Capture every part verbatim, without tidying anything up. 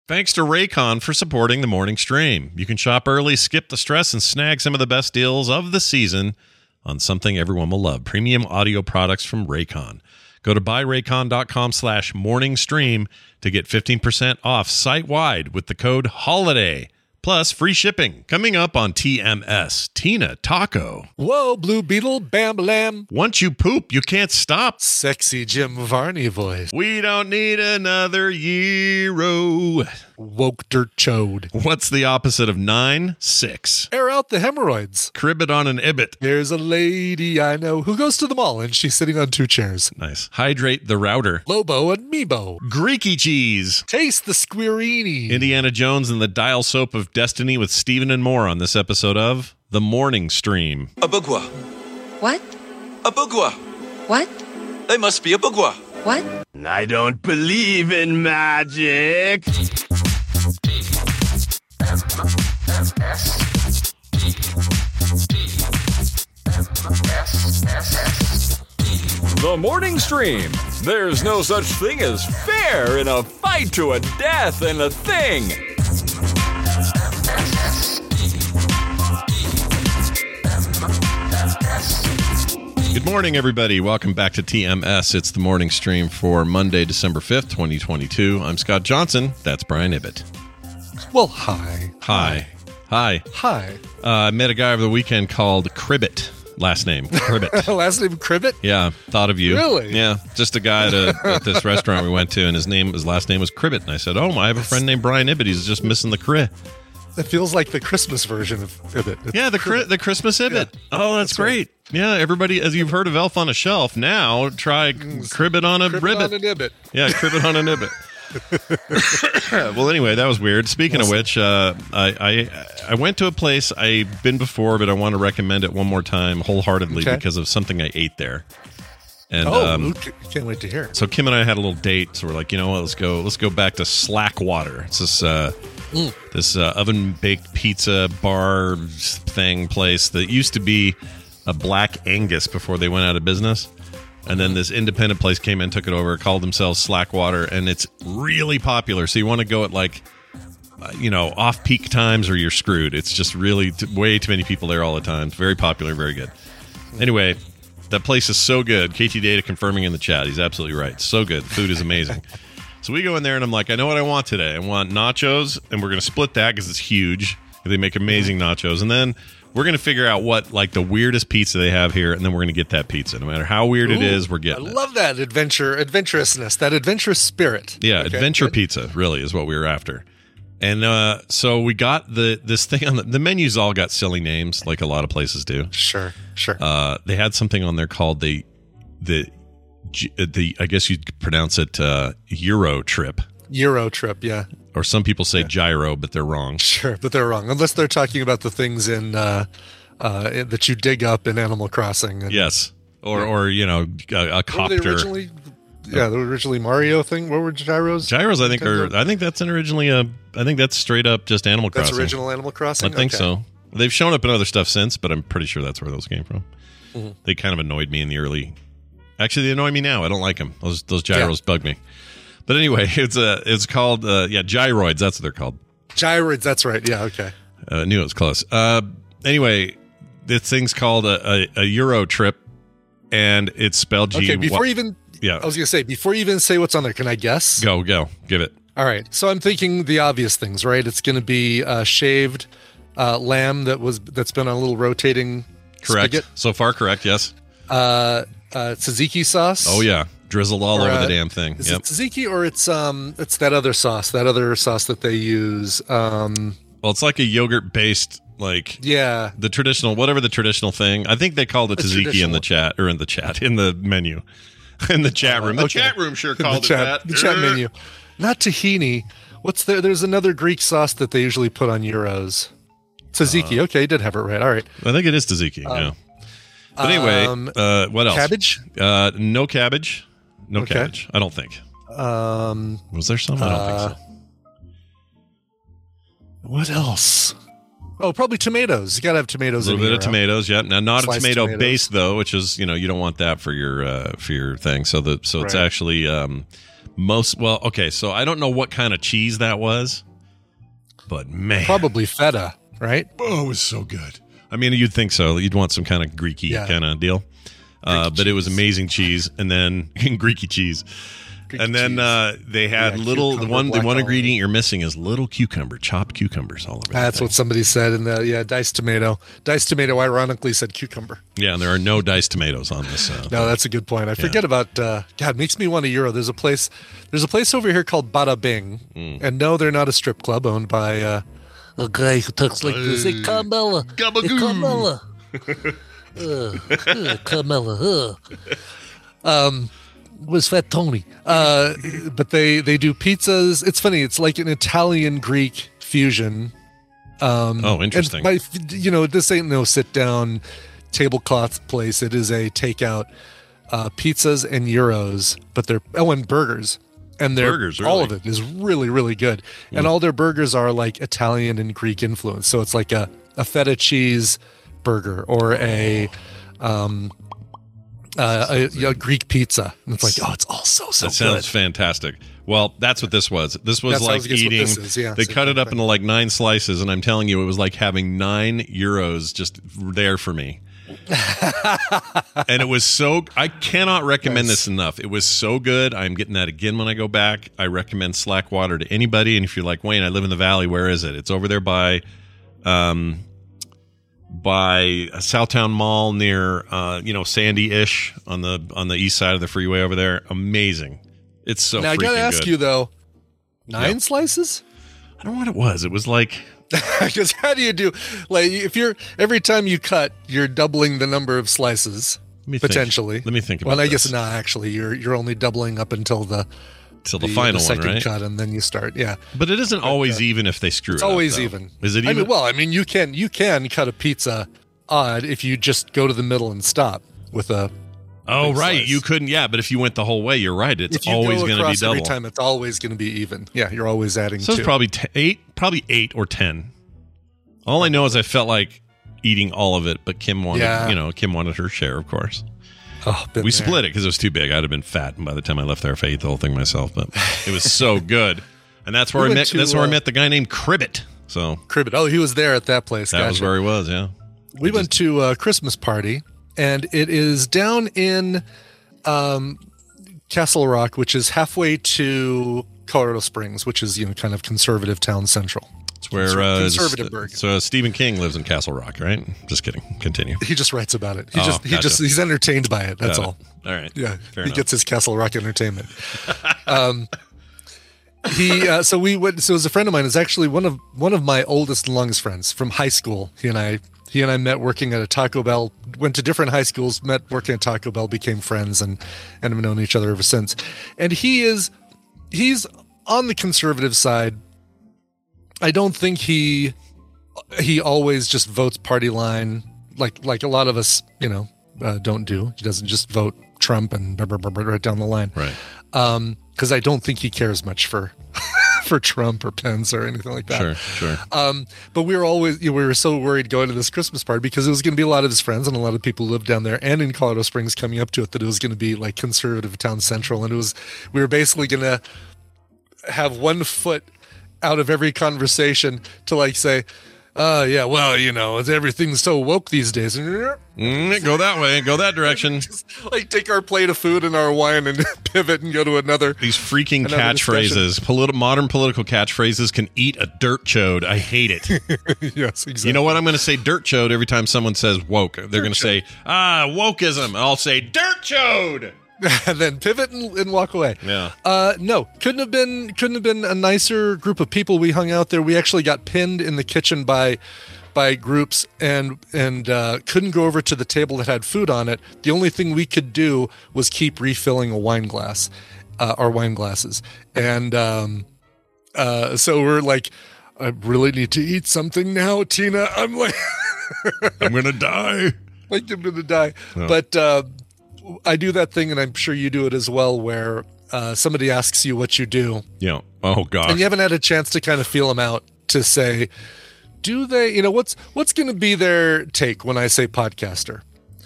Thanks to Raycon for supporting the morning stream. You can shop early, skip the stress, and snag some of the best deals of the season on something everyone will love. Premium audio products from Raycon. Go to buyraycon.com slash morning stream to get fifteen percent off site-wide with the code HOLIDAY. Plus, free shipping. Coming up on T M S, Tina Taco. Whoa, Blue Beetle, Bam Lam. Once you poop, you can't stop. Sexy Jim Varney voice. We don't need another Euro. Woke Dirt Chode. What's the opposite of nine? Six. Air out the hemorrhoids. Crib it on an ibit. There's a lady I know who goes to the mall and she's sitting on two chairs. Nice. Hydrate the router. Lobo and Meebo. Greeky cheese. Taste the Squirini. Indiana Jones and the Dial Soap of Destiny with Stephen and more on this episode of The Morning Stream. A bugwa. What? A bugwa. What? They must be a bugwa. What? I don't believe in magic. The Morning Stream. There's no such thing as fair in a fight to a death and a thing. Good morning, everybody. Welcome back to T M S. It's the morning stream for Monday, December fifth, twenty twenty-two. I'm Scott Johnson. That's Brian Ibbett. Well, hi. Hi. Hi. Hi. Uh, I met a guy over the weekend called Cribbit. Last name, Cribbit. Last name Cribbit? Yeah, thought of you. Really? Yeah, just a guy at, a, at this restaurant we went to, and his name, his last name was Cribbit. And I said, oh, I have a friend named Brian Ibbett. He's just missing the cri. It feels like the Christmas version of Ibbett. It's Yeah, the cri- the Christmas Ibbett. Yeah. Oh, that's, That's great. right. Yeah, everybody, as you've heard of Elf on a Shelf, now try Cribbit on a Cribbit ribbit. on an Ibbett. Yeah, Cribbit on a nibbit. Well, anyway, that was weird. Speaking Awesome. of which, uh, I, I I went to a place I've been before, but I want to recommend it one more time wholeheartedly Okay. because of something I ate there. And Oh, um, okay. Can't wait to hear it. so Kim and I had a little date. So we're like, you know what? Let's go. Let's go back to Slackwater. It's this uh, Mm. this uh, oven baked pizza bar thing place that used to be a Black Angus before they went out of business. And then this independent place came in, took it over, called themselves Slackwater, and it's really popular. So you want to go at like, uh, you know, off peak times or you're screwed. It's just really t- way too many people there all the time. It's very popular, very good. Anyway, that place is so good. K T Data confirming in the chat. He's absolutely right. So good. Food is amazing. So we go in there and I'm like, I know what I want today. I want nachos, and we're going to split that because it's huge. They make amazing nachos. And then we're going to figure out what, like, the weirdest pizza they have here, and then we're going to get that pizza. No matter how weird it Ooh, is, we're getting I it. love that adventure, adventurousness, that adventurous spirit. Yeah, Okay, adventure good. pizza really is what we were after. And uh, so we got the this thing on the, the menus all got silly names, like a lot of places do. Sure, sure. Uh, they had something on there called the the the I guess you'd pronounce it uh, Euro Trip, Euro trip, yeah. or some people say gyro, but they're wrong. Sure, but they're wrong. Unless they're talking about the things in uh, uh, in- that you dig up in Animal Crossing. And Yes, or or you know a, a what were they copter. originally? Yeah, the originally Mario thing. What were gyros? Gyros, I think, Nintendo? are I think that's an originally a I think that's straight up just Animal That's Crossing. original Animal Crossing. I think Okay. so. They've shown up in other stuff since, but I'm pretty sure that's where those came from. Mhm. They kind of annoyed me in the early. Actually, they annoy me now. I don't like them. Those those gyros bug me. But anyway, it's a it's called uh, yeah gyroids. That's what they're called. Gyroids. That's right. Yeah. Okay. I uh, knew it was close. Uh, anyway, this thing's called a, a, a Euro Trip, and it's spelled G. Okay. Before you even, yeah, I was gonna say before you even say what's on there, can I guess? go go give it. All right. So I'm thinking the obvious things, right? It's going to be uh, shaved uh, lamb that was that's been on a little rotating Correct. spigot. So far, correct. Yes. Uh, uh, tzatziki sauce. Oh yeah, drizzled all Or, over uh, the damn thing. Is Yep. it tzatziki or it's um it's that other sauce, that other sauce that they use? Um, Well, it's like a yogurt based like. yeah. The traditional, whatever the traditional thing. I think they called it The tzatziki in the traditional- chat, or in the chat, in the menu, in the chat room. The okay. chat room sure the called chat, it that. the chat menu. Not tahini. What's there? There's another Greek sauce that they usually put on gyros. Tzatziki. Uh, okay, you did have it right. All right. I think it is tzatziki. yeah. But anyway, um, uh, what else? Cabbage. Uh, no cabbage. No Okay. cabbage. I don't think. Um, Was there some? I don't Uh, think so. what else? Oh, probably tomatoes. You gotta have A tomatoes. little in bit of gyro. tomatoes. Yeah. Now, not Sliced a tomato tomatoes. base though, which is you know you don't want that for your uh, for your thing. So the so it's Right. actually um, Most well, okay. So I don't know what kind of cheese that was, but man, Probably feta, right? oh, it was so good. I mean, you'd think so. You'd want some kind of Greeky Yeah. kind of deal. Uh, but it was amazing cheese, and then Greeky cheese, Greek and then cheese. uh, they had Yeah, little. The cucumber, one, the black one olive. ingredient you're missing is little cucumber, chopped cucumbers all over. That's that what somebody said in the yeah diced tomato. Diced tomato ironically said cucumber. thing. Yeah, and there are no diced tomatoes on this. Uh, No, that's a good point. I forget about uh, God. Makes me want a euro. There's a place. There's a place over here called Bada Bing, Mm. and no, they're not a strip club owned by uh, a guy who talks like this. Hey, Carmela, hey, Gabagoo. Carmela, uh, uh, Carmela. Uh. Um, was Fat Tony? Uh, but they they do pizzas. It's funny. It's like an Italian Greek fusion. Um, Oh, interesting. And by, you know, this ain't no sit down tablecloth place. It is a takeout. Uh, pizzas and gyros, but they're oh and burgers, and they're Burgers, all really? of it is really really good, and all their burgers are like Italian and Greek influence. So it's like a, a feta cheese burger or a um uh, a, a Greek pizza, and it's like oh, it's all so so That sounds good. fantastic. Well, that's what this was. This was That's how I like was guessing what eating. this is, yeah, they same cut it up thing. into like nine slices, and I'm telling you, it was like having nine euros just there for me. And it was so. I cannot recommend Nice. this enough. It was so good. I'm getting that again when I go back. I recommend Slackwater to anybody. And if you're like Wayne, I live in the valley. Where is it? It's over there by, um, by Southtown Mall near, uh, you know, Sandy-ish on the on the east side of the freeway over there. Amazing. It's so. Now I gotta freaking ask good. you though, nine Yeah. slices? I don't know what it was. It was like. Because how do you do like if you're every time you cut, you're doubling the number of slices Let me think. potentially. Let me think Well, about I guess this. not actually. You're you're only doubling up until the Till the, final the one, second right? cut, and then you start. Yeah, But it isn't always even if they screw it's it up, always though. even. Is it I even? mean, well, I mean, you can you can cut a pizza odd if you just go to the middle and stop with a. oh, big right. slice. You couldn't. Yeah, but if you went the whole way, you're right. It's If you always go going to be across double. every time, it's always going to be even. Yeah, you're always adding. So it's two. probably t- eight, probably eight or ten. All I know is I felt like eating all of it, but Kim wanted, Yeah. you know, Kim wanted her share, of course. Oh, been We there. split it because it was too big. I'd have been fat by the time I left there if I ate the whole thing myself. But it was so good, and that's where We I went met. to, that's where I uh, met the guy named Cribbit. So Cribbit. Oh, he was there at that place. that was Gotcha. where he was. Yeah. We went to a Christmas party, and it is down in um, Castle Rock, which is halfway to Colorado Springs, which is you know kind of conservative town central. It's where uh, Conservative burg. So Stephen King lives in Castle Rock, right? Just kidding. Continue. He just writes about it. He Oh, just he gotcha. just he's entertained by it. That's Got all. it. All right. Yeah, Fair he enough. gets his Castle Rock entertainment. um, he uh, so we went. So it was a friend of mine. Is actually one of one of my oldest and longest friends from high school. He and I he and I met working at a Taco Bell. Went to different high schools. Met working at Taco Bell. Became friends and and have known each other ever since. And he is he's on the conservative side. I don't think he he always just votes party line like like a lot of us, you know, uh, don't do. He doesn't just vote Trump and blah, blah, blah, blah, right down the line. Right. Um, because I don't think he cares much for for Trump or Pence or anything like that. Sure. Sure. Um, but we were always, you know, we were so worried going to this Christmas party because it was going to be a lot of his friends and a lot of people who lived down there and in Colorado Springs coming up to it that it was going to be like conservative town central. And it was, we were basically going to have one foot out of every conversation to like say, uh, yeah, well, you know, everything's so woke these days. Mm, go that way. Go that direction. Like take our plate of food and our wine and pivot and go to another. These freaking Another catchphrases. Politi- modern political catchphrases can eat a dirt chode. I hate it. Yes, exactly. You know what? I'm going to say dirt chode every time someone says woke. They're going to say, ah, wokeism. I'll say dirt chode. And then pivot and, and walk away. Yeah. Uh, no, couldn't have been couldn't have been a nicer group of people. We hung out there. We actually got pinned in the kitchen by by groups and and uh, couldn't go over to the table that had food on it. The only thing we could do was keep refilling a wine glass, uh, our wine glasses, and um, uh, so we're like, I really need to eat something now, Tina. I'm like, I'm going to die. like I'm gonna die. Yeah. But uh, I do that thing, and I'm sure you do it as well, where uh, somebody asks you what you do, Yeah. Oh, gosh. and you haven't had a chance to kind of feel them out to say, do they? You know, what's what's going to be their take when I say podcaster?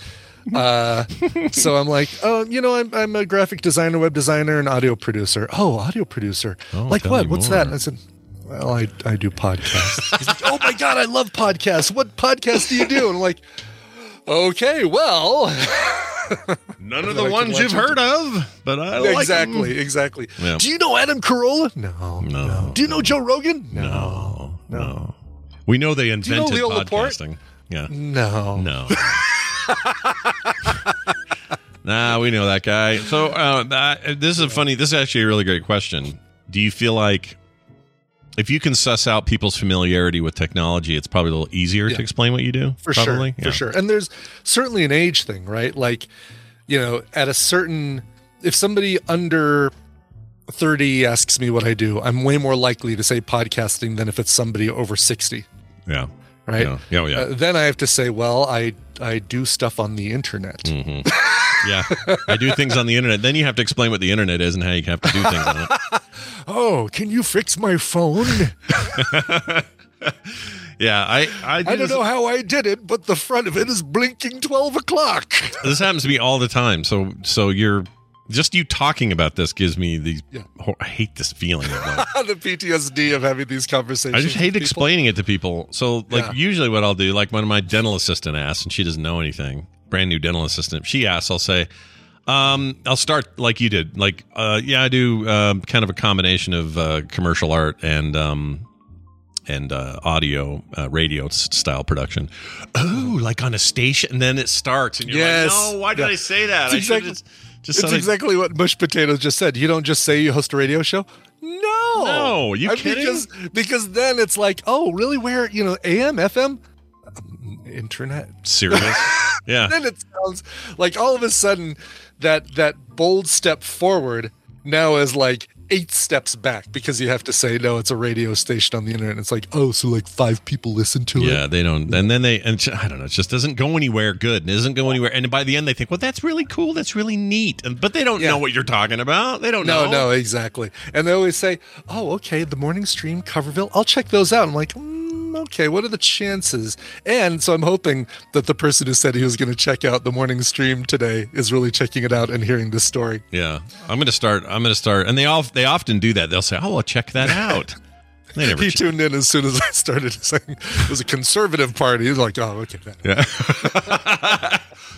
Uh, so I'm like, oh, you know, I'm, I'm a graphic designer, web designer, and audio producer. Oh, audio producer. Oh, like tell what? me What's more. that? And I said, well, I, I do podcasts. He's like, oh my God, I love podcasts. What podcast do you do? And I'm like, okay, well. None of I the can ones watch you've it. heard of, but I like Exactly, them. exactly. Yeah. Do you know Adam Carolla? No, No. Do you know Joe Rogan? No, no. We know they you know invented Leo Laporte? podcasting. Yeah. No. No. Nah, we know that guy. So uh, that, this is a funny. This is actually a really great question. Do you feel like if you can suss out people's familiarity with technology, it's probably a little easier Yeah. to explain what you do? For probably? sure, Yeah. for sure. And there's certainly an age thing, right? Like, you know, at a certain, if somebody under thirty asks me what I do, I'm way more likely to say podcasting than if it's somebody over sixty, Yeah. right? Yeah. Yeah. Oh, yeah. Uh, then I have to say, well, I I do stuff on the internet. Mm. Yeah. I do things on the internet. Then you have to explain what the internet is and how you have to do things on it. Oh, can you fix my phone? Yeah. I I, do I don't this- know how I did it, but the front of it is blinking twelve o'clock. This happens to me all the time. So so you're just you talking about this gives me the Yeah. oh, I hate this feeling of like, The P T S D of having these conversations. I just hate with people. explaining it to people. So like Yeah. usually what I'll do, like when my dental assistant asks and she doesn't know anything, brand new dental assistant, she asks, I'll say, um, I'll start like you did. Like, uh, yeah, I do um, kind of a combination of uh, commercial art and um, and uh, audio, uh, radio s- style production. Oh, like on a station, and then it starts, and you're Yes. like, no, why did Yeah. I say that? It's I exactly- should just just It's said I- exactly what Mush Potatoes just said. You don't just say you host a radio show. No, No, are you Uh, kidding? Because because then it's like, oh, really? Where you know, A M, F M, Um, internet. serious. Yeah. Then it sounds like all of a sudden that that bold step forward now is like eight steps back because you have to say no, it's a radio station on the internet. And it's like, oh, so like five people listen to it. Yeah, they don't, and then they, and I don't know, it just doesn't go anywhere good. It doesn't go anywhere, and by the end they think, well, that's really cool, that's really neat, and, but they don't Yeah. know what you're talking about. They don't No, know. no, exactly. And they always say, oh, okay, the morning stream, Coverville, I'll check those out. I'm like, mm, okay, what are the chances? And so I'm hoping that the person who said he was going to check out the morning stream today is really checking it out and hearing this story. Yeah, I'm gonna start. I'm gonna start, and they all they often do that. They'll say, oh, well, check that out. They never. He ch- tuned in as soon as I started saying it was a conservative party. He was like, oh, okay. that-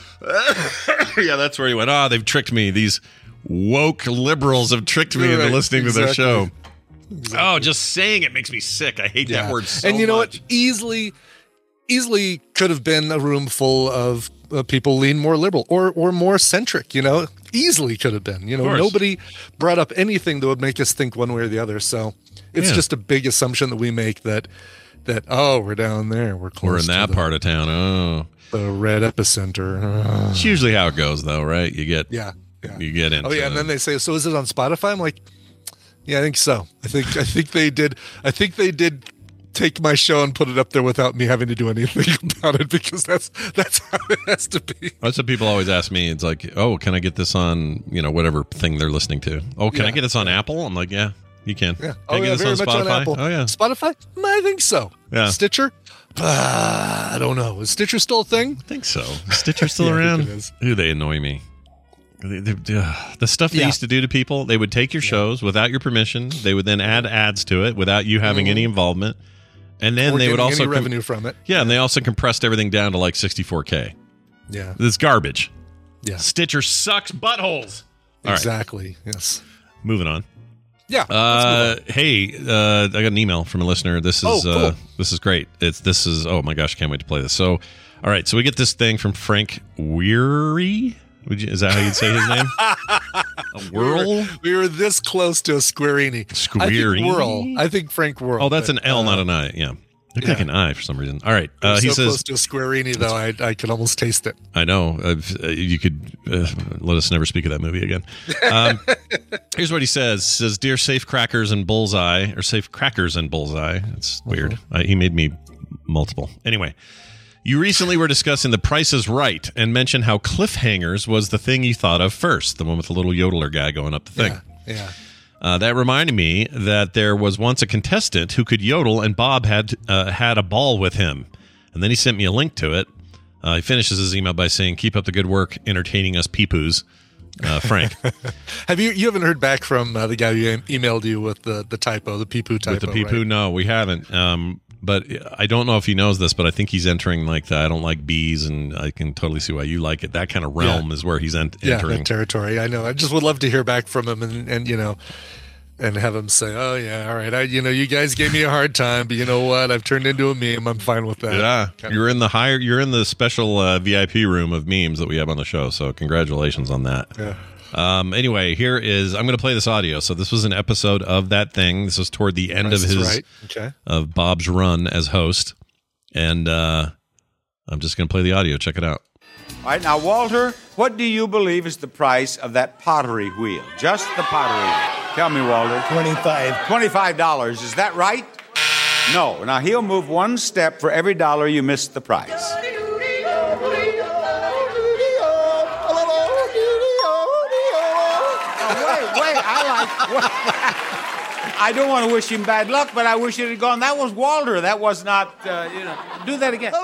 yeah, yeah, that's where he went. Oh, they've tricked me. These woke liberals have tricked me into Right, listening to their exactly. show. Oh, just saying it makes me sick. I hate that Yeah. word so And you know much. what? Easily, easily could have been a room full of uh, people lean more liberal or or more centric. You know, easily could have been. You know, course. nobody brought up anything that would make us think one way or the other. So it's Yeah. just a big assumption that we make that that oh, we're down there, we're close We're in to that the, part of town. Oh, the red epicenter. Uh, it's usually how it goes, though, right? You get yeah, yeah. you get into. Oh yeah, and then they say, "So is it on Spotify?" I'm like, "Yeah, I think so. I think I think they did. I think they did take my show and put it up there without me having to do anything about it because that's that's how it has to be." That's what people always ask me. It's like, oh, can I get this on, you know, whatever thing they're listening to? Oh, can I Yeah. get this on Apple? I'm like, yeah, you can. Yeah. Can Oh I get yeah, this very on much Spotify? on Apple. Oh yeah. Spotify? Mm, I think so. Yeah. Stitcher? Uh, I don't know. Is Stitcher still a thing? I think so. Is Stitcher still Yeah, I around? think it is. Ooh, they annoy me. They- they- ugh. The stuff they Yeah. used to do to people, they would take your shows without your permission. They would then add ads to it without you having any involvement. And then Or they would getting also any com- revenue from it. yeah, and they also compressed everything down to like sixty-four K. Yeah. It's garbage. Yeah. Stitcher sucks buttholes. All right, Exactly. Yes. moving on. Yeah. let's move Uh, on. hey, uh, I got an email from a listener. This is Oh, cool. uh, this is great. It's this is oh my gosh, I can't wait to play this. So, all right, so we get this thing from Frank Weary. Would you, is that how you'd say his name? A whirl? We were this close to a Squarini. I Squarini? think Whirl. I think Frank Whirl. Oh, that's an but, L, uh, not an I. Yeah, looked yeah. like an I for some reason. All right, we're uh, he so says, close to a Squarini, though. I I could almost taste it. I know. Uh, you could uh, let us never speak of that movie again. Um, here's what he says. He says, Dear Safe Crackers and Bullseye, or Safe Crackers and Bullseye. It's weird. Uh, he made me multiple. Anyway, you recently were discussing The Price is Right and mentioned how cliffhangers was the thing you thought of first, the one with the little yodeler guy going up the thing. Yeah. Yeah. Uh, that reminded me that there was once a contestant who could yodel, and Bob had uh, had a ball with him. And then he sent me a link to it. Uh, he finishes his email by saying, "Keep up the good work, entertaining us peepoos." Uh, Frank. Have you you haven't heard back from uh, the guy who em- emailed you with the, the typo, the pee-poo typo? With the pee-poo, right? no, we haven't. Um, but I don't know if he knows this, but I think he's entering like the I don't like bees, and I can totally see why you like it. That kind of realm Yeah. is where he's ent- Yeah, entering. that territory. I know. I just would love to hear back from him, and, and you know, and have him say, "Oh yeah, all right. I, you know, you guys gave me a hard time, but you know what? I've turned into a meme. I'm fine with that." Yeah, Kind you're in the higher, you're in the special uh, V I P room of memes that we have on the show. So congratulations on that. Yeah. Um, anyway, here is I'm going to play this audio. So this was an episode of That Thing. This was toward the end Price of is his Right. Okay. of Bob's run as host, and uh, I'm just going to play the audio. Check it out. All right, now, Walter, what do you believe is the price of that pottery wheel? Just the pottery wheel. Tell me, Walter. twenty-five. twenty-five dollars. Is that right? No. Now, he'll move one step for every dollar you missed the price. Wait, wait, I like. I don't want to wish him bad luck, but I wish it had gone. That was Walter. That was not. Uh, you know. Do that again.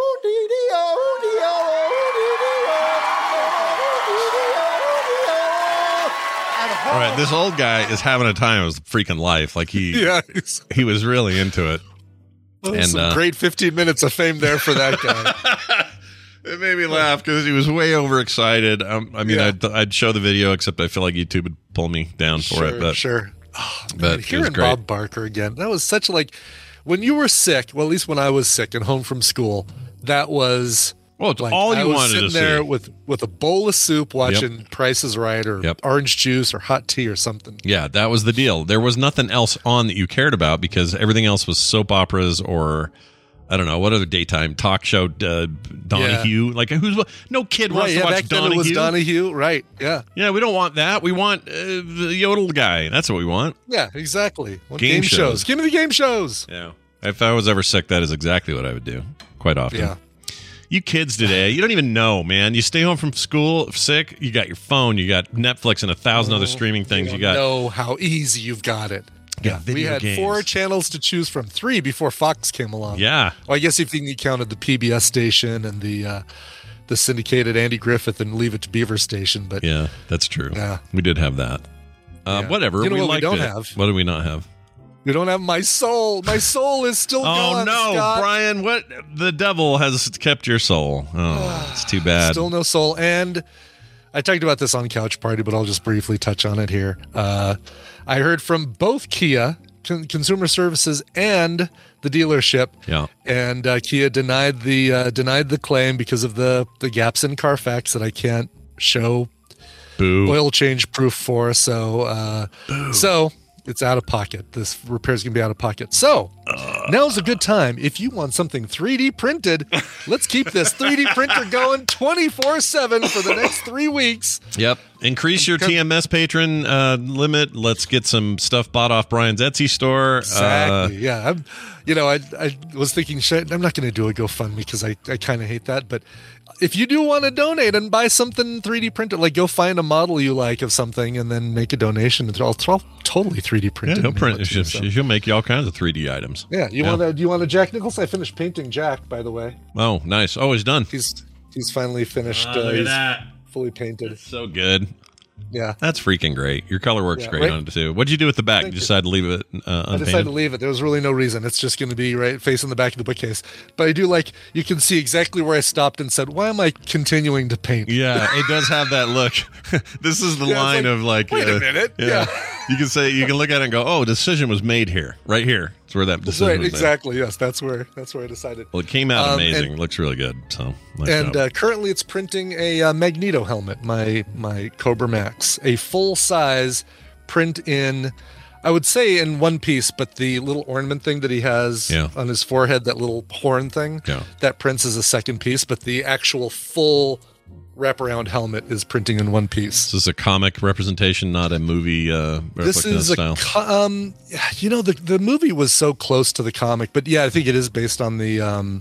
All right, this old guy is having a time of his freaking life. Like he, Yeah. It's, he was really into it. And, some uh, great fifteen minutes of fame there for that guy. It made me laugh because he was way overexcited. Um, I mean, Yeah. I'd, I'd show the video, except I feel like YouTube would pull me down for sure, it. But sure. Oh, but man, it was hearing great. Bob Barker again, that was such like when you were sick. Well, at least when I was sick and home from school, that was. Well, it's Like, all I you was wanted sitting to there see. with with a bowl of soup, watching Price is Right or Yep. orange juice or hot tea or something. Yeah, that was the deal. There was nothing else on that you cared about because everything else was soap operas or I don't know what other daytime talk show. Uh, Donahue, like who's no kid wants Right, to yeah, watch back then Donahue. it was Donahue, right? Yeah, Yeah, we don't want that. We want uh, the yodel guy. That's what we want. yeah, exactly. Well, Game game shows. shows. Give me the game shows. Yeah. If I was ever sick, that is exactly what I would do. Quite often. Yeah. You kids today, you don't even know, man. You stay home from school sick, you got your phone, you got Netflix and a thousand other streaming things. You, You got know how easy you've got it. Yeah, we video had games. four channels to choose from, three before Fox came along. Yeah. Well, I guess if you counted the P B S station and the uh, the syndicated Andy Griffith and Leave It to Beaver station, but Yeah, that's true. Yeah. We did have that. Uh, Yeah. Whatever. You know we what we liked don't it. have? What do we not have? we don't have My Soul. My Soul is still Oh gone. no, Scott. Brian! What the devil has kept your soul? Oh, it's too bad. Still no soul. And I talked about this on Couch Party, but I'll just briefly touch on it here. Uh, I heard from both Kia Con- Consumer Services and the dealership, Yeah. and uh, Kia denied the uh, denied the claim because of the the gaps in Carfax that I can't show Boo. oil change proof for. So uh, so it's out of pocket. This repair's gonna be out of pocket. So now's a good time if you want something three D printed. Let's keep this three D printer going twenty-four seven for the next three weeks. Yep. Increase your T M S patron uh, limit. Let's get some stuff bought off Brian's Etsy store. Exactly. yeah. I'm, you know, I I was thinking, shit, I'm not going to do a GoFundMe because I, I kind of hate that. But if you do want to donate and buy something three D printed, like go find a model you like of something and then make a donation. It's all, it's all totally three D Uh, printed. yeah, he'll and print. what too, She'll, so. she'll make you all kinds of three D items. Yeah. You Yeah. want to? Do you want a Jack Nicholson? I finished painting Jack, by the way. Oh, nice. Oh, he's done. He's he's finally finished. Oh, uh, look at he's that. fully painted. So good. Yeah. That's freaking great. Your color works Yeah, great right- on it too. What'd you do with the back? Thank You you. decided to leave it uh, I unpainted? decided to leave it. There was really no reason. It's just going to be right facing the back of the bookcase. But I do like, you can see exactly where I stopped and said, why am I continuing to paint? Yeah, it does have that look. This is the Yeah, it's line like, of like. wait a uh, minute. Yeah. Yeah. You can say you can look at it and go, "Oh, decision was made here, right here." It's where that That's decision right. was made. Exactly. Yes. That's where, that's where I decided. Well, it came out Um, amazing. and- Looks really good. So, nice And job. uh, currently it's printing a uh, Magneto helmet, my, my Cobra Max, a full size print in, I would say in one piece, but the little ornament thing that he has Yeah. on his forehead, that little horn thing, Yeah. that prints as a second piece, but the actual full wraparound helmet is printing in one piece. This is a comic representation, not a movie. Uh, This replica is a style. co- um, you know, the the movie was so close to the comic, but yeah, I think it is based on the um,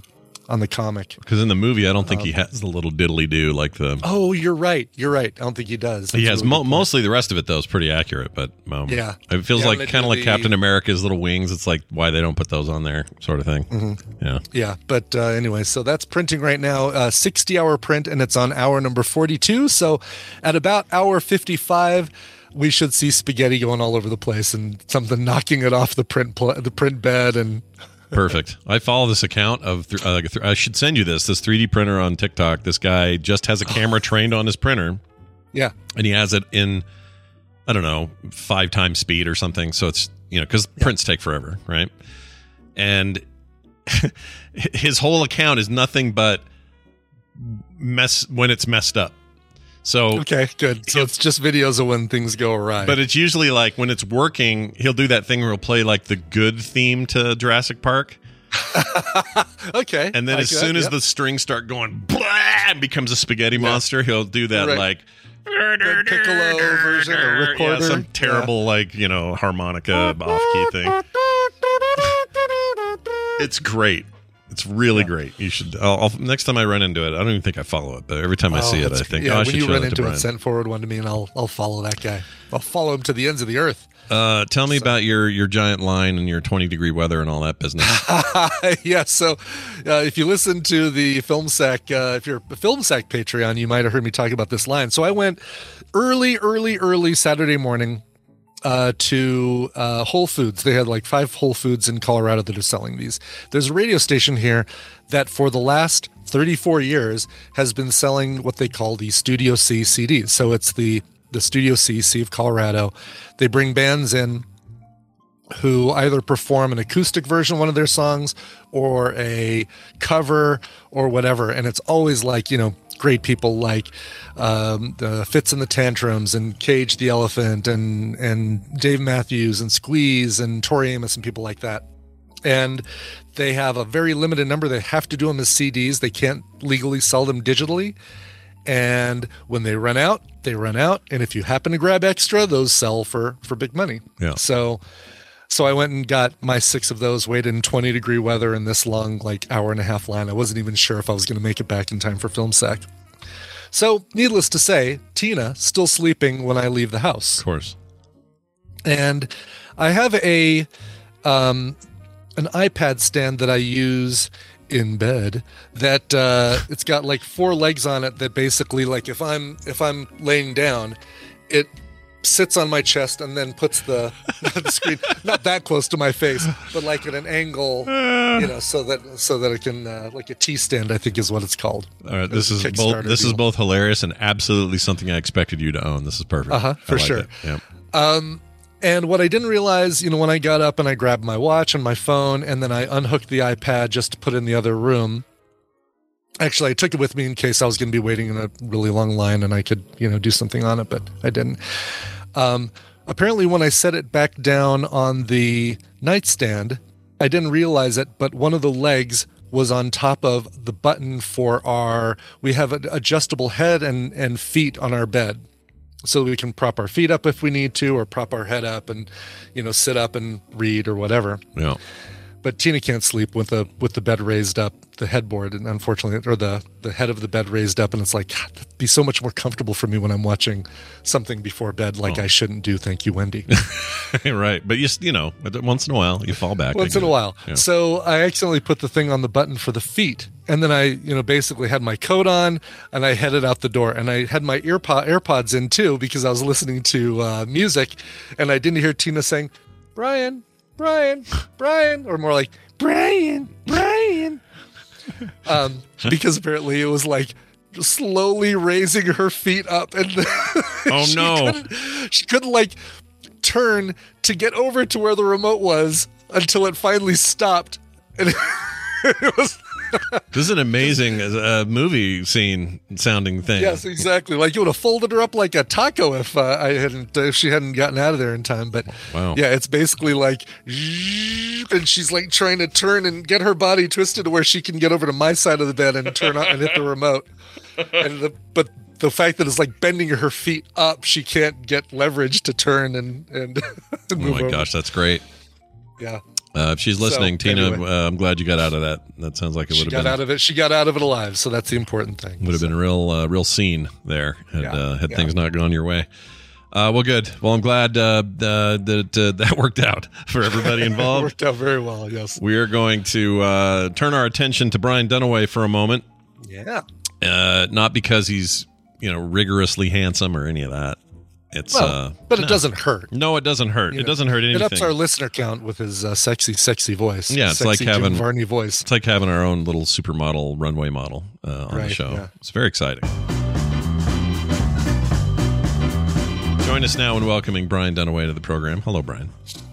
on the comic. Because in the movie, I don't think um, he has the little diddly do like the. Oh, you're right. You're right. I don't think he does. That's he has really mo- mostly the rest of it though is pretty accurate, but um, yeah, it feels yeah, like kind of like the, Captain America's little wings. It's like why they don't put those on there, sort of thing. Mm-hmm. Yeah, yeah. But uh, anyway, so that's printing right now, uh, sixty hour print, and it's on hour number forty-two. So at about hour fifty-five. We should see spaghetti going all over the place and something knocking it off the print pl- the print bed and. Perfect. I follow this account of. Th- uh, th- I should send you this. This three D printer on TikTok. This guy just has a camera trained on his printer. Yeah, and he has it in, I don't know, five times speed or something. So it's you know because yeah. prints take forever, right? And his whole account is nothing but mess when it's messed up. So okay, good. So it's just videos of when things go awry. But it's usually like when it's working, he'll do that thing where he'll play like the good theme to Jurassic Park. Okay. And then like as that, soon as yep. the strings start going blah, and becomes a spaghetti yeah. monster, he'll do that right. like the piccolo version or recorder. Yeah, some terrible yeah. like, you know, harmonica off key thing. It's great. It's really yeah. great. You should. I'll, I'll, next time I run into it, I don't even think I follow it, but every time I oh, see it, I think, yeah, oh, I when should you show run that into to it, Brian. send forward one to me, and I'll I'll follow that guy. I'll follow him to the ends of the earth. Uh, tell me so. about your your giant line and your twenty degree weather and all that business. yeah. So, uh, if you listen to the Film Sack, uh, if you're a Film Sack Patreon, you might have heard me talk about this line. So I went early, early, early Saturday morning. Uh, to uh, Whole Foods. They had like five Whole Foods in Colorado that are selling these. There's a radio station here that for the last thirty-four years has been selling what they call the Studio C C Ds. So it's the, the Studio C, C of Colorado. They bring bands in who either perform an acoustic version of one of their songs or a cover or whatever. And it's always like, you know, great people like um, the Fits and the Tantrums and Cage the Elephant and and Dave Matthews and Squeeze and Tori Amos and people like that. And they have a very limited number. They have to do them as C Ds. They can't legally sell them digitally. And when they run out, they run out. And if you happen to grab extra, those sell for for big money. Yeah. So So I went and got my six of those, waited in twenty degree weather in this long, like hour and a half line. I wasn't even sure if I was going to make it back in time for Film Sack. So needless to say, Tina still sleeping when I leave the house. Of course. And I have a, um, an iPad stand that I use in bed that, uh, it's got like four legs on it that basically like if I'm, if I'm laying down, it sits on my chest and then puts the, the screen not that close to my face, but like at an angle, you know, so that so that it can uh, like a T stand, I think is what it's called. All right, this is both this deal. is both hilarious and absolutely something I expected you to own. This is perfect. Uh huh, for like sure. Yeah. Um, and what I didn't realize, you know, when I got up and I grabbed my watch and my phone, and then I unhooked the iPad just to put it in the other room. Actually, I took it with me in case I was going to be waiting in a really long line and I could, you know, do something on it, but I didn't. Um, apparently, when I set it back down on the nightstand, I didn't realize it, but one of the legs was on top of the button for our, we have an adjustable head and, and feet on our bed. So we can prop our feet up if we need to, or prop our head up and, you know, sit up and read or whatever. Yeah. But Tina can't sleep with the with the bed raised up, the headboard, and unfortunately, or the, the head of the bed raised up, and it's like, God, that'd be so much more comfortable for me when I'm watching something before bed, like oh. I shouldn't do. Thank you, Wendy. Right, but you you know, once in a while you fall back. Once in a while. Yeah. So I accidentally put the thing on the button for the feet, and then I, you know, basically had my coat on, and I headed out the door, and I had my earpod AirPods in too because I was listening to uh, music, and I didn't hear Tina saying, "Brian." Brian, Brian, or more like, Brian, Brian. Um, because apparently it was like slowly raising her feet up. And oh, she no. Couldn't, she couldn't like turn to get over to where the remote was until it finally stopped. And it was... This is an amazing uh, movie scene sounding thing. Yes, exactly. Like you would have folded her up like a taco if uh, I hadn't, if she hadn't gotten out of there in time. But wow. Yeah, it's basically like, and she's like trying to turn and get her body twisted to where she can get over to my side of the bed and turn on and hit the remote. And the, but the fact that it's like bending her feet up, she can't get leverage to turn and and, and oh move my over. Gosh, that's great. Yeah. Uh, if she's listening, So, Tina, anyway. uh, I'm glad you got out of that. That sounds like it She would got have been out of it. She got out of it alive. So that's the important thing. would have So- been a real uh, real scene there had Yeah, uh, had yeah. things not gone your way. Uh, well, good. Well, I'm glad uh, uh, that uh, that worked out for everybody involved. Worked out very well. Yes. We are going to uh, turn our attention to Brian Dunaway for a moment. Yeah. Uh, not because he's you know rigorously handsome or any of that. It's Well, uh, but it no. doesn't hurt. No, it doesn't hurt. You It know, doesn't hurt anything. It ups our listener count with his uh, sexy, sexy voice. Yeah, it's sexy like having- Jim Varney voice. It's like having our own little supermodel runway model uh, on the Right, show. yeah. It's very exciting. Join us now in welcoming Brian Dunaway to the program. Hello, Brian.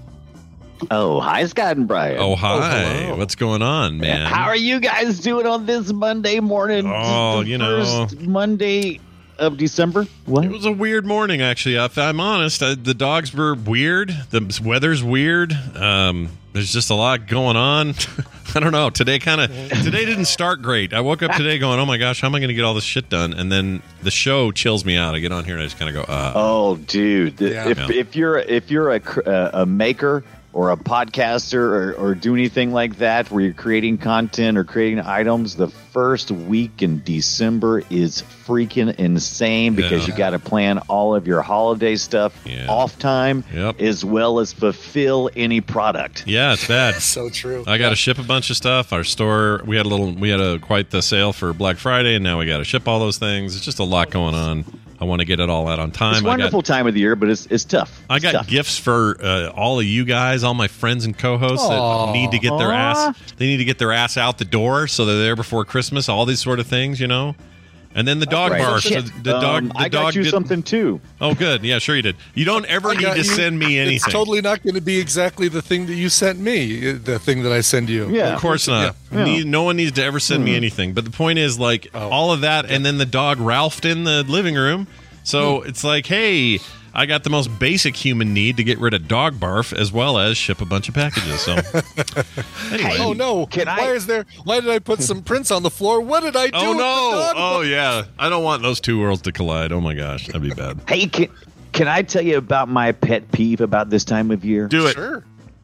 Oh, hi, Scott and Brian. Oh, hi. hello. What's going on, man? How are you guys doing on this Monday morning? Oh, The you know. first Monday of December. What? It was a weird morning, actually. If I'm honest, I, the dogs were weird. The weather's weird. Um, there's just a lot going on. I don't know. Today kind of today didn't start great. I woke up today going, "Oh my gosh, how am I going to get all this shit done?" And then the show chills me out. I get on here and I just kind of go, "Uh." Oh, dude! The- Yeah. If Yeah. if you're if you're a cr- uh, a maker or a podcaster or, or do anything like that, where you're creating content or creating items, the first week in December is freaking insane because Yeah. you got to plan all of your holiday stuff Yeah. off time, Yep. as well as fulfill any product. Yeah, it's bad. So true. I got to ship a bunch of stuff. Our store, we had a little, we had a quite the sale for Black Friday, and now we got to ship all those things. It's just a lot going on. I want to get it all out on time. It's a wonderful I got, time of the year, but it's it's tough. I It's got tough. gifts for uh, all of you guys, all my friends and co-hosts that need to get their ass. They need to get their ass out the door so they're there before Christmas. All these sort of things, you know. And then the dog Right. barf. Shit. So the dog. Um, the I got dog you did- something too. Oh, good. Yeah, sure you did. You don't ever I need got to you- send me anything. It's totally not going to be exactly the thing that you sent me, the thing that I send you. Yeah. Of course not. Yeah. Need- no one needs to ever send Hmm. me anything. But the point is, like, Oh. all of that, and then the dog Ralphed in the living room. So Hmm. it's like, hey, I got the most basic human need to get rid of dog barf as well as ship a bunch of packages. So anyway. Oh no! Can why I- is there? Why did I put some prints on the floor? What did I do? Oh with the no! dog? Oh yeah! I don't want those two worlds to collide. Oh my gosh, that'd be bad. Hey, can, can I tell you about my pet peeve about this time of year? Do it. Sure.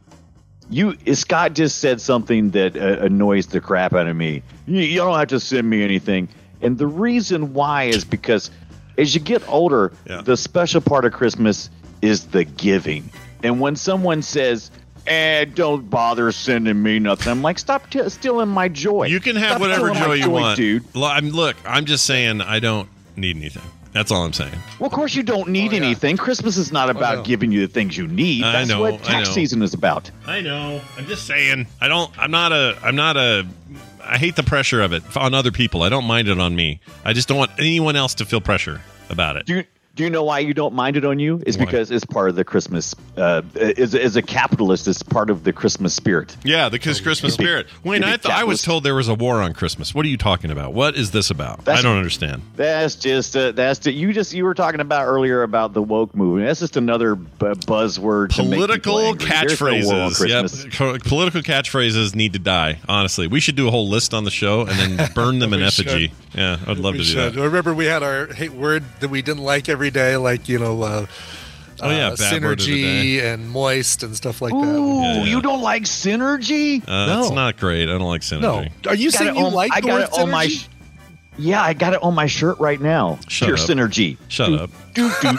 You Scott just said something that uh, annoys the crap out of me. You, you don't have to send me anything, and the reason why is because as you get older, Yeah. the special part of Christmas is the giving. And when someone says, "Eh, don't bother sending me nothing," I'm like, "Stop t- stealing my joy." You can have Stop whatever stealing my joy you want, dude. L- I'm, look, I'm just saying I don't need anything. That's all I'm saying. Well, of course you don't need Oh, yeah. anything. Christmas is not about no. giving you the things you need. I That's know, what I tax know. season is about. I know. I'm just saying. I don't. I'm not a. I'm not a. I hate the pressure of it on other people. I don't mind it on me. I just don't want anyone else to feel pressure about it. Do you, do you know why you don't mind it on you? It's Why? because it's part of the Christmas. Uh, as, as a capitalist, it's part of the Christmas spirit. Yeah, the Kiss Christmas spirit. Wayne, You'd be I, th- I was capitalist. told there was a war on Christmas. What are you talking about? What is this about? That's- I don't understand. That's just uh, that's the, you just you were talking about earlier about the woke movement. That's just another b- buzzword. to make people Political angry. There's no war on catchphrases. Yep. Christmas. Co- political catchphrases need to die. Honestly, we should do a whole list on the show and then burn them in We effigy. should. Yeah, I'd love We to do should. that. Remember, we had our hate word that we didn't like every day, like you know, uh, Oh, yeah, uh, bad word of the synergy and moist and stuff like Ooh, that. Yeah, yeah. you don't like synergy? Uh, No. It's not great. I don't like synergy. No, are you Got saying it you on- like I the got word it on my. synergy? sh- Yeah, I got it on my shirt right now. Shut Pure up. synergy. Shut up. Doot, doot.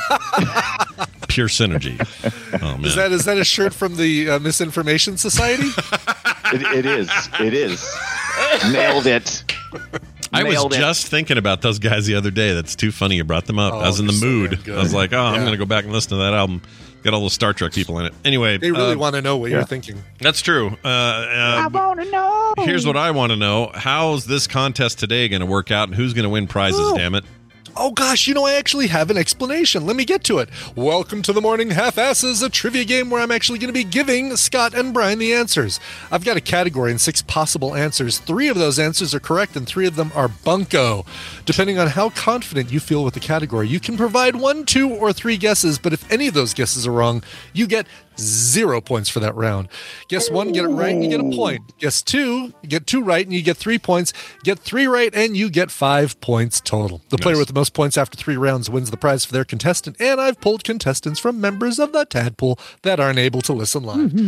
Pure synergy. Oh man. Is that is that a shirt from the uh, Misinformation Society? it, it is. It is. Nailed it. I was Nailed it. just thinking about those guys the other day. That's too funny. You brought them up. Oh, I was in the they're so mood. damn good. I was like, oh, I'm Yeah. going to go back and listen to that album. Got all those Star Trek people in it. Anyway, They really uh, want to know what yeah. you're thinking. that's true. Uh, uh, want to know. here's what I want to know. How's this contest today going to work out, and who's going to win prizes, Oh. damn it? Oh gosh, you know, I actually have an explanation. Let me get to it. Welcome to the Morning Half-Asses, a trivia game where I'm actually going to be giving Scott and Brian the answers. I've got a category and six possible answers. Three of those answers are correct and three of them are bunko. Depending on how confident you feel with the category, you can provide one, two, or three guesses, but if any of those guesses are wrong, you get zero points for that round. Guess one, get it right, and you get a point. Guess two, you get two right, and you get three points. Get three right, and you get five points total. The player Nice. with the most points after three rounds wins the prize for their contestant, and I've pulled contestants from members of the Tadpool that aren't able to listen live.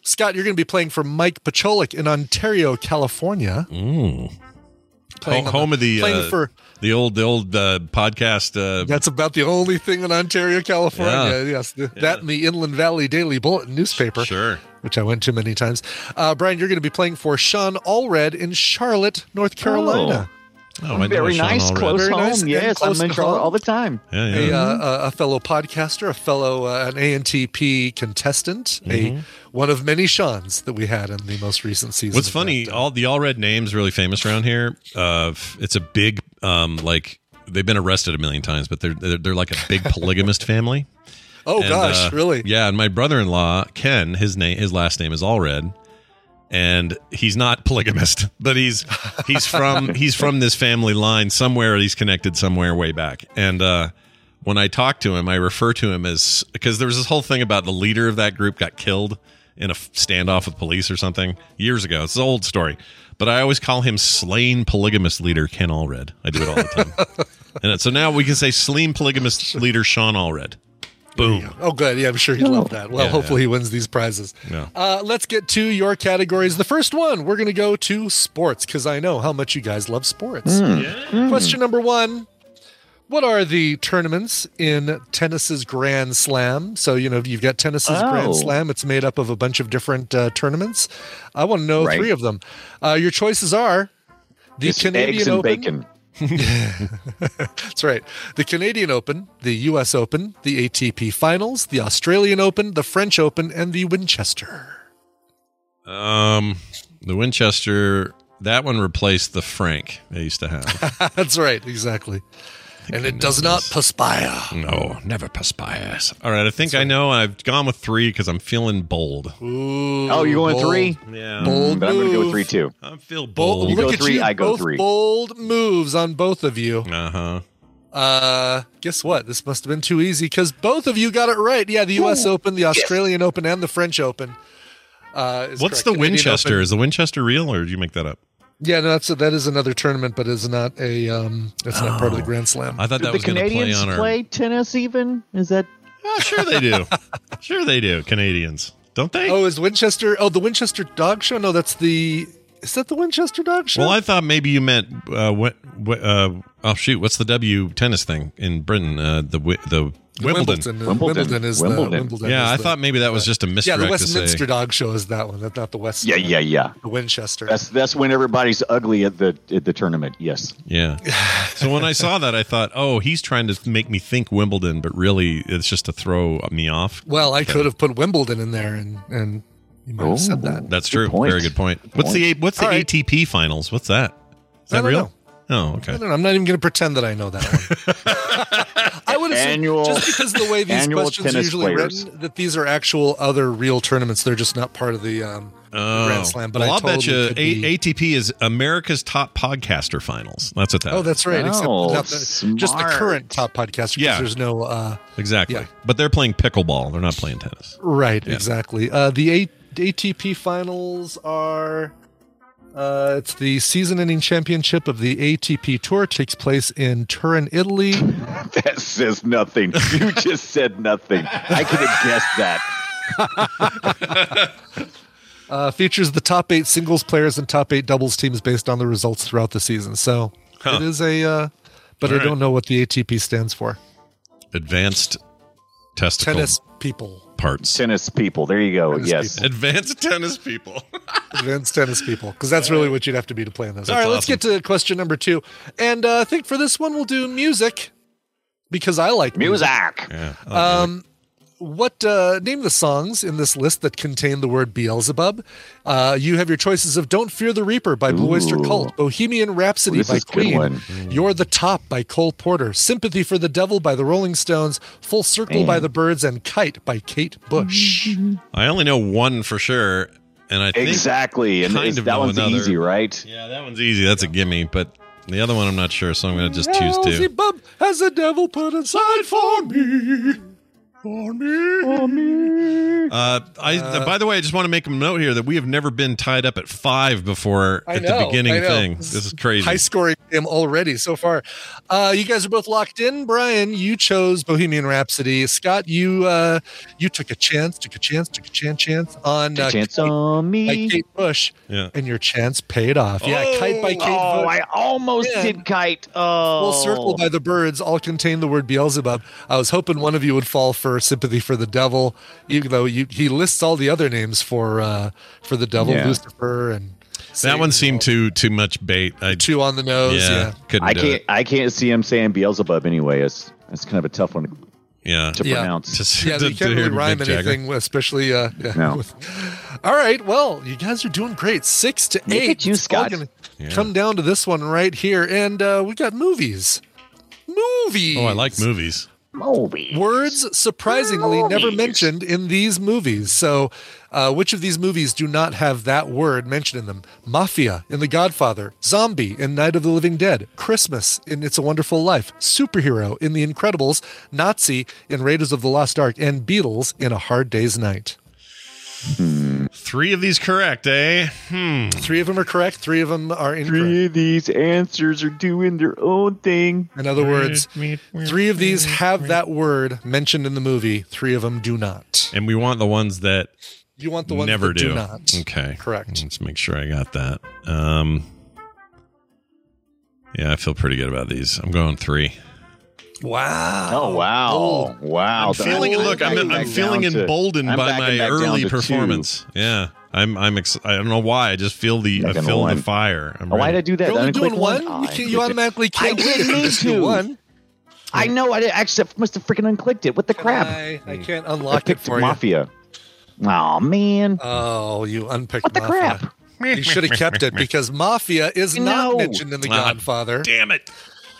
Scott, you're going to be playing for Mike Pacholik in Ontario, California. Mm. Playing Ho- home the, of the playing uh, for. the old the old uh, podcast. Uh, That's about the only thing in Ontario, California. Yeah. Yes, the, Yeah. that and the Inland Valley Daily Bulletin newspaper. Sure. Which I went to many times. Uh, Brian, you're going to be playing for Sean Allred in Charlotte, North Carolina. Oh, I know Very Sean nice, Allred. close Very home. nice and Yes, close I'm in to Charlotte home. all the time. Yeah, A, yeah. uh, a fellow podcaster, a fellow uh, an A N T P contestant, Mm-hmm. a one of many Seans that we had in the most recent season. What's of funny, that, uh, all the all red names really famous around here. Uh, it's a big, um, like they've been arrested a million times, but they're they're, they're like a big polygamist family. oh And, gosh, uh, really? Yeah, and my brother-in-law Ken, his name, his last name is Allred, and he's not polygamist, but he's he's from he's from this family line somewhere. He's connected somewhere way back, and uh, when I talk to him, I refer to him as because there was this whole thing about the leader of that group got killed in a standoff with police or something years ago. It's an old story, but I always call him slain polygamist leader Ken Allred. I do it all the time, and so now we can say slain polygamist leader Sean Allred. Boom. Oh, good. Yeah, I'm sure he'd love that. Well, Yeah, hopefully yeah. he wins these prizes. Yeah. Uh, let's get to your categories. The first one, we're going to go to sports because I know how much you guys love sports. Question number one. What are the tournaments in tennis's Grand Slam? So, you know, you've got tennis's Oh. Grand Slam. It's made up of a bunch of different uh, tournaments. I want to know Right. three of them. Uh, your choices are the It's Canadian eggs and Open. bacon. That's right. The Canadian Open, the U S Open, the A T P Finals, the Australian Open, the French Open, and the Winchester. Um, the Winchester, that one replaced the Frank they used to have. That's right, exactly. And I it know does not this. perspire. No, never perspires. All right, I think I know. I've gone with three because I'm feeling bold. Ooh, Oh, you're going bold. three? Yeah, Bold But I'm going to go with move. three, too. I feel Bold. bold. You go Look at three, you, I go both three. bold moves on both of you. Uh huh. Uh, guess what? This must have been too easy because both of you got it right. Yeah, the U S Open, the Australian Open, and the French Open. Uh, is What's correct. the Canadian Winchester? Open- Is the Winchester real, or did you make that up? Yeah, no, that's a, that is another tournament, but is not a um, it's not part of the Grand Slam. I thought Do that the was going to play Canadians on our. play tennis even? Is that... Oh, sure they do. Sure they do. Canadians, don't they? Oh, is Winchester? Oh, the Winchester Dog Show? No, that's the. Is that the Winchester Dog Show? Well, I thought maybe you meant uh, what? what uh, oh, shoot! What's the W tennis thing in Britain? Uh, the wi- the Wimbledon. Wimbledon, Wimbledon. Wimbledon is Wimbledon. the Wimbledon. Yeah, is I the- thought maybe that was just a Yeah, misdirect the to Westminster say. Dog Show is that one. That's not the West. Yeah, yeah, yeah. The Winchester. That's that's when everybody's ugly at the at the tournament. Yes. Yeah. So when I saw that, I thought, oh, he's trying to make me think Wimbledon, but really it's just to throw me off. well, I could have put Wimbledon in there, and and you might have said that. That's true. point. Very good point. What's the what's the All right. A T P finals? What's that? Is I that don't real? know. Oh, okay. I don't know. I'm not even going to pretend that I know that one. I would have Annual- just because of the way these annual questions are tennis usually players. written, that these are actual other real tournaments. They're just not part of the um, Oh. Grand Slam. But well, I I'll totally bet you could A- be- ATP is America's Top Podcaster Finals. That's what that Oh, is. that's right. Except Oh, not the, just the smart. current top podcaster. Yeah. Yeah, there's no. Uh, Exactly. Yeah. But they're playing pickleball. They're not playing tennis. right. Yeah. Exactly. Uh, the A- ATP finals are. Uh, it's the season-ending championship of the A T P Tour. Takes place in Turin, Italy. That says nothing. You just said nothing. I could have guessed that. Uh, features the top eight singles players and top eight doubles teams based on the results throughout the season. So Huh. it is a, uh, but All I right. don't know what the A T P stands for. Advanced testicle Tennis people, parts. Tennis people. There you go. Tennis yes. people. Advanced tennis people. advanced tennis people, because that's really what you'd have to be to play in this. All That's right, let's awesome. get to question number two, and uh, I think for this one we'll do music because I like music. Music. Yeah. I like Um, what uh, name the songs in this list that contain the word Beelzebub? Uh, you have your choices of "Don't Fear the Reaper" by Blue Oyster Ooh. Cult, "Bohemian Rhapsody" This by is a good Queen, one. "You're the Top" by Cole Porter, "Sympathy for the Devil" by the Rolling Stones, "Full Circle" Man. by the Byrds, and "Kite" by Kate Bush. I only know one for sure, and I think Exactly. And kind it's- of that know one's another. easy, right? Yeah, that one's easy. That's a gimme. But the other one, I'm not sure, so I'm going to just choose two. Beelzebub has the devil put inside for me. On me. On me. Uh, I. Uh, by the way, I just want to make a note here that we have never been tied up at five before I at know, the beginning I know. thing. This is crazy. High scoring game already so far. Uh, you guys are both locked in. Brian, you chose Bohemian Rhapsody. Scott, you uh, you took a chance, took a chance, took a chance, chance on uh, chance Kate, on me. by Kate Bush, Yeah. and your chance paid off. Yeah, Oh, Kite by Kate Oh, Bush. I almost Yeah. did Kite. Oh. Full Circle by the Birds all contain the word Beelzebub. I was hoping one of you would fall for Sympathy for the Devil, even though you, he lists all the other names for uh, for the devil, Yeah. Lucifer, and that one seemed too too much bait. I two on the nose. yeah, Yeah, couldn't I do can't. it. I can't see him saying Beelzebub anyway. It's it's kind of a tough one Yeah, to Yeah. pronounce. Just yeah, to- you can't to really hear rhyme Mick Jagger. anything, especially. Uh, yeah, No. with- all right, well, you guys are doing great. Six to Look eight. at you, It's all Scott. gonna Yeah. Come down to this one right here, and uh, we got movies. Movies. Oh, I like movies. Moby. Words surprisingly never Movies. mentioned in these movies. So, uh, which of these movies do not have that word mentioned in them? Mafia in The Godfather, Zombie in Night of the Living Dead, Christmas in It's a Wonderful Life, Superhero in The Incredibles, Nazi in Raiders of the Lost Ark, and Beatles in A Hard Day's Night. Three of these correct, eh? Hmm. Three of them are correct. Three of them are incorrect. Three of these answers are doing their own thing. In other words, three of these have that word mentioned in the movie. Three of them do not. And we want the ones that You want the ones never that do. do not. Okay, Correct. Let's make sure I got that. Um, yeah, I feel pretty good about these. I'm going three. Wow. Oh wow! Wow! I'm feeling it. Look, I'm, backing I'm back feeling down to- emboldened I'm by backing my back down early to two. performance. Yeah, I'm. I'm. Ex- I don't know why. I just feel the. I Second feel one. the fire. I'm Oh, why did I ready. do that? You're only I doing clicked one? Oh, You, I can't, you clicked it. automatically can't I win if didn't you mean just do to. one. I know. I did, actually must have freaking unclicked it. What the crap? I, I can't I unlock it picked for Mafia. Oh man! you. Oh, you unpicked What the Mafia. crap? You should have kept it because Mafia is not No. mentioned in The Ah, Godfather. Damn it!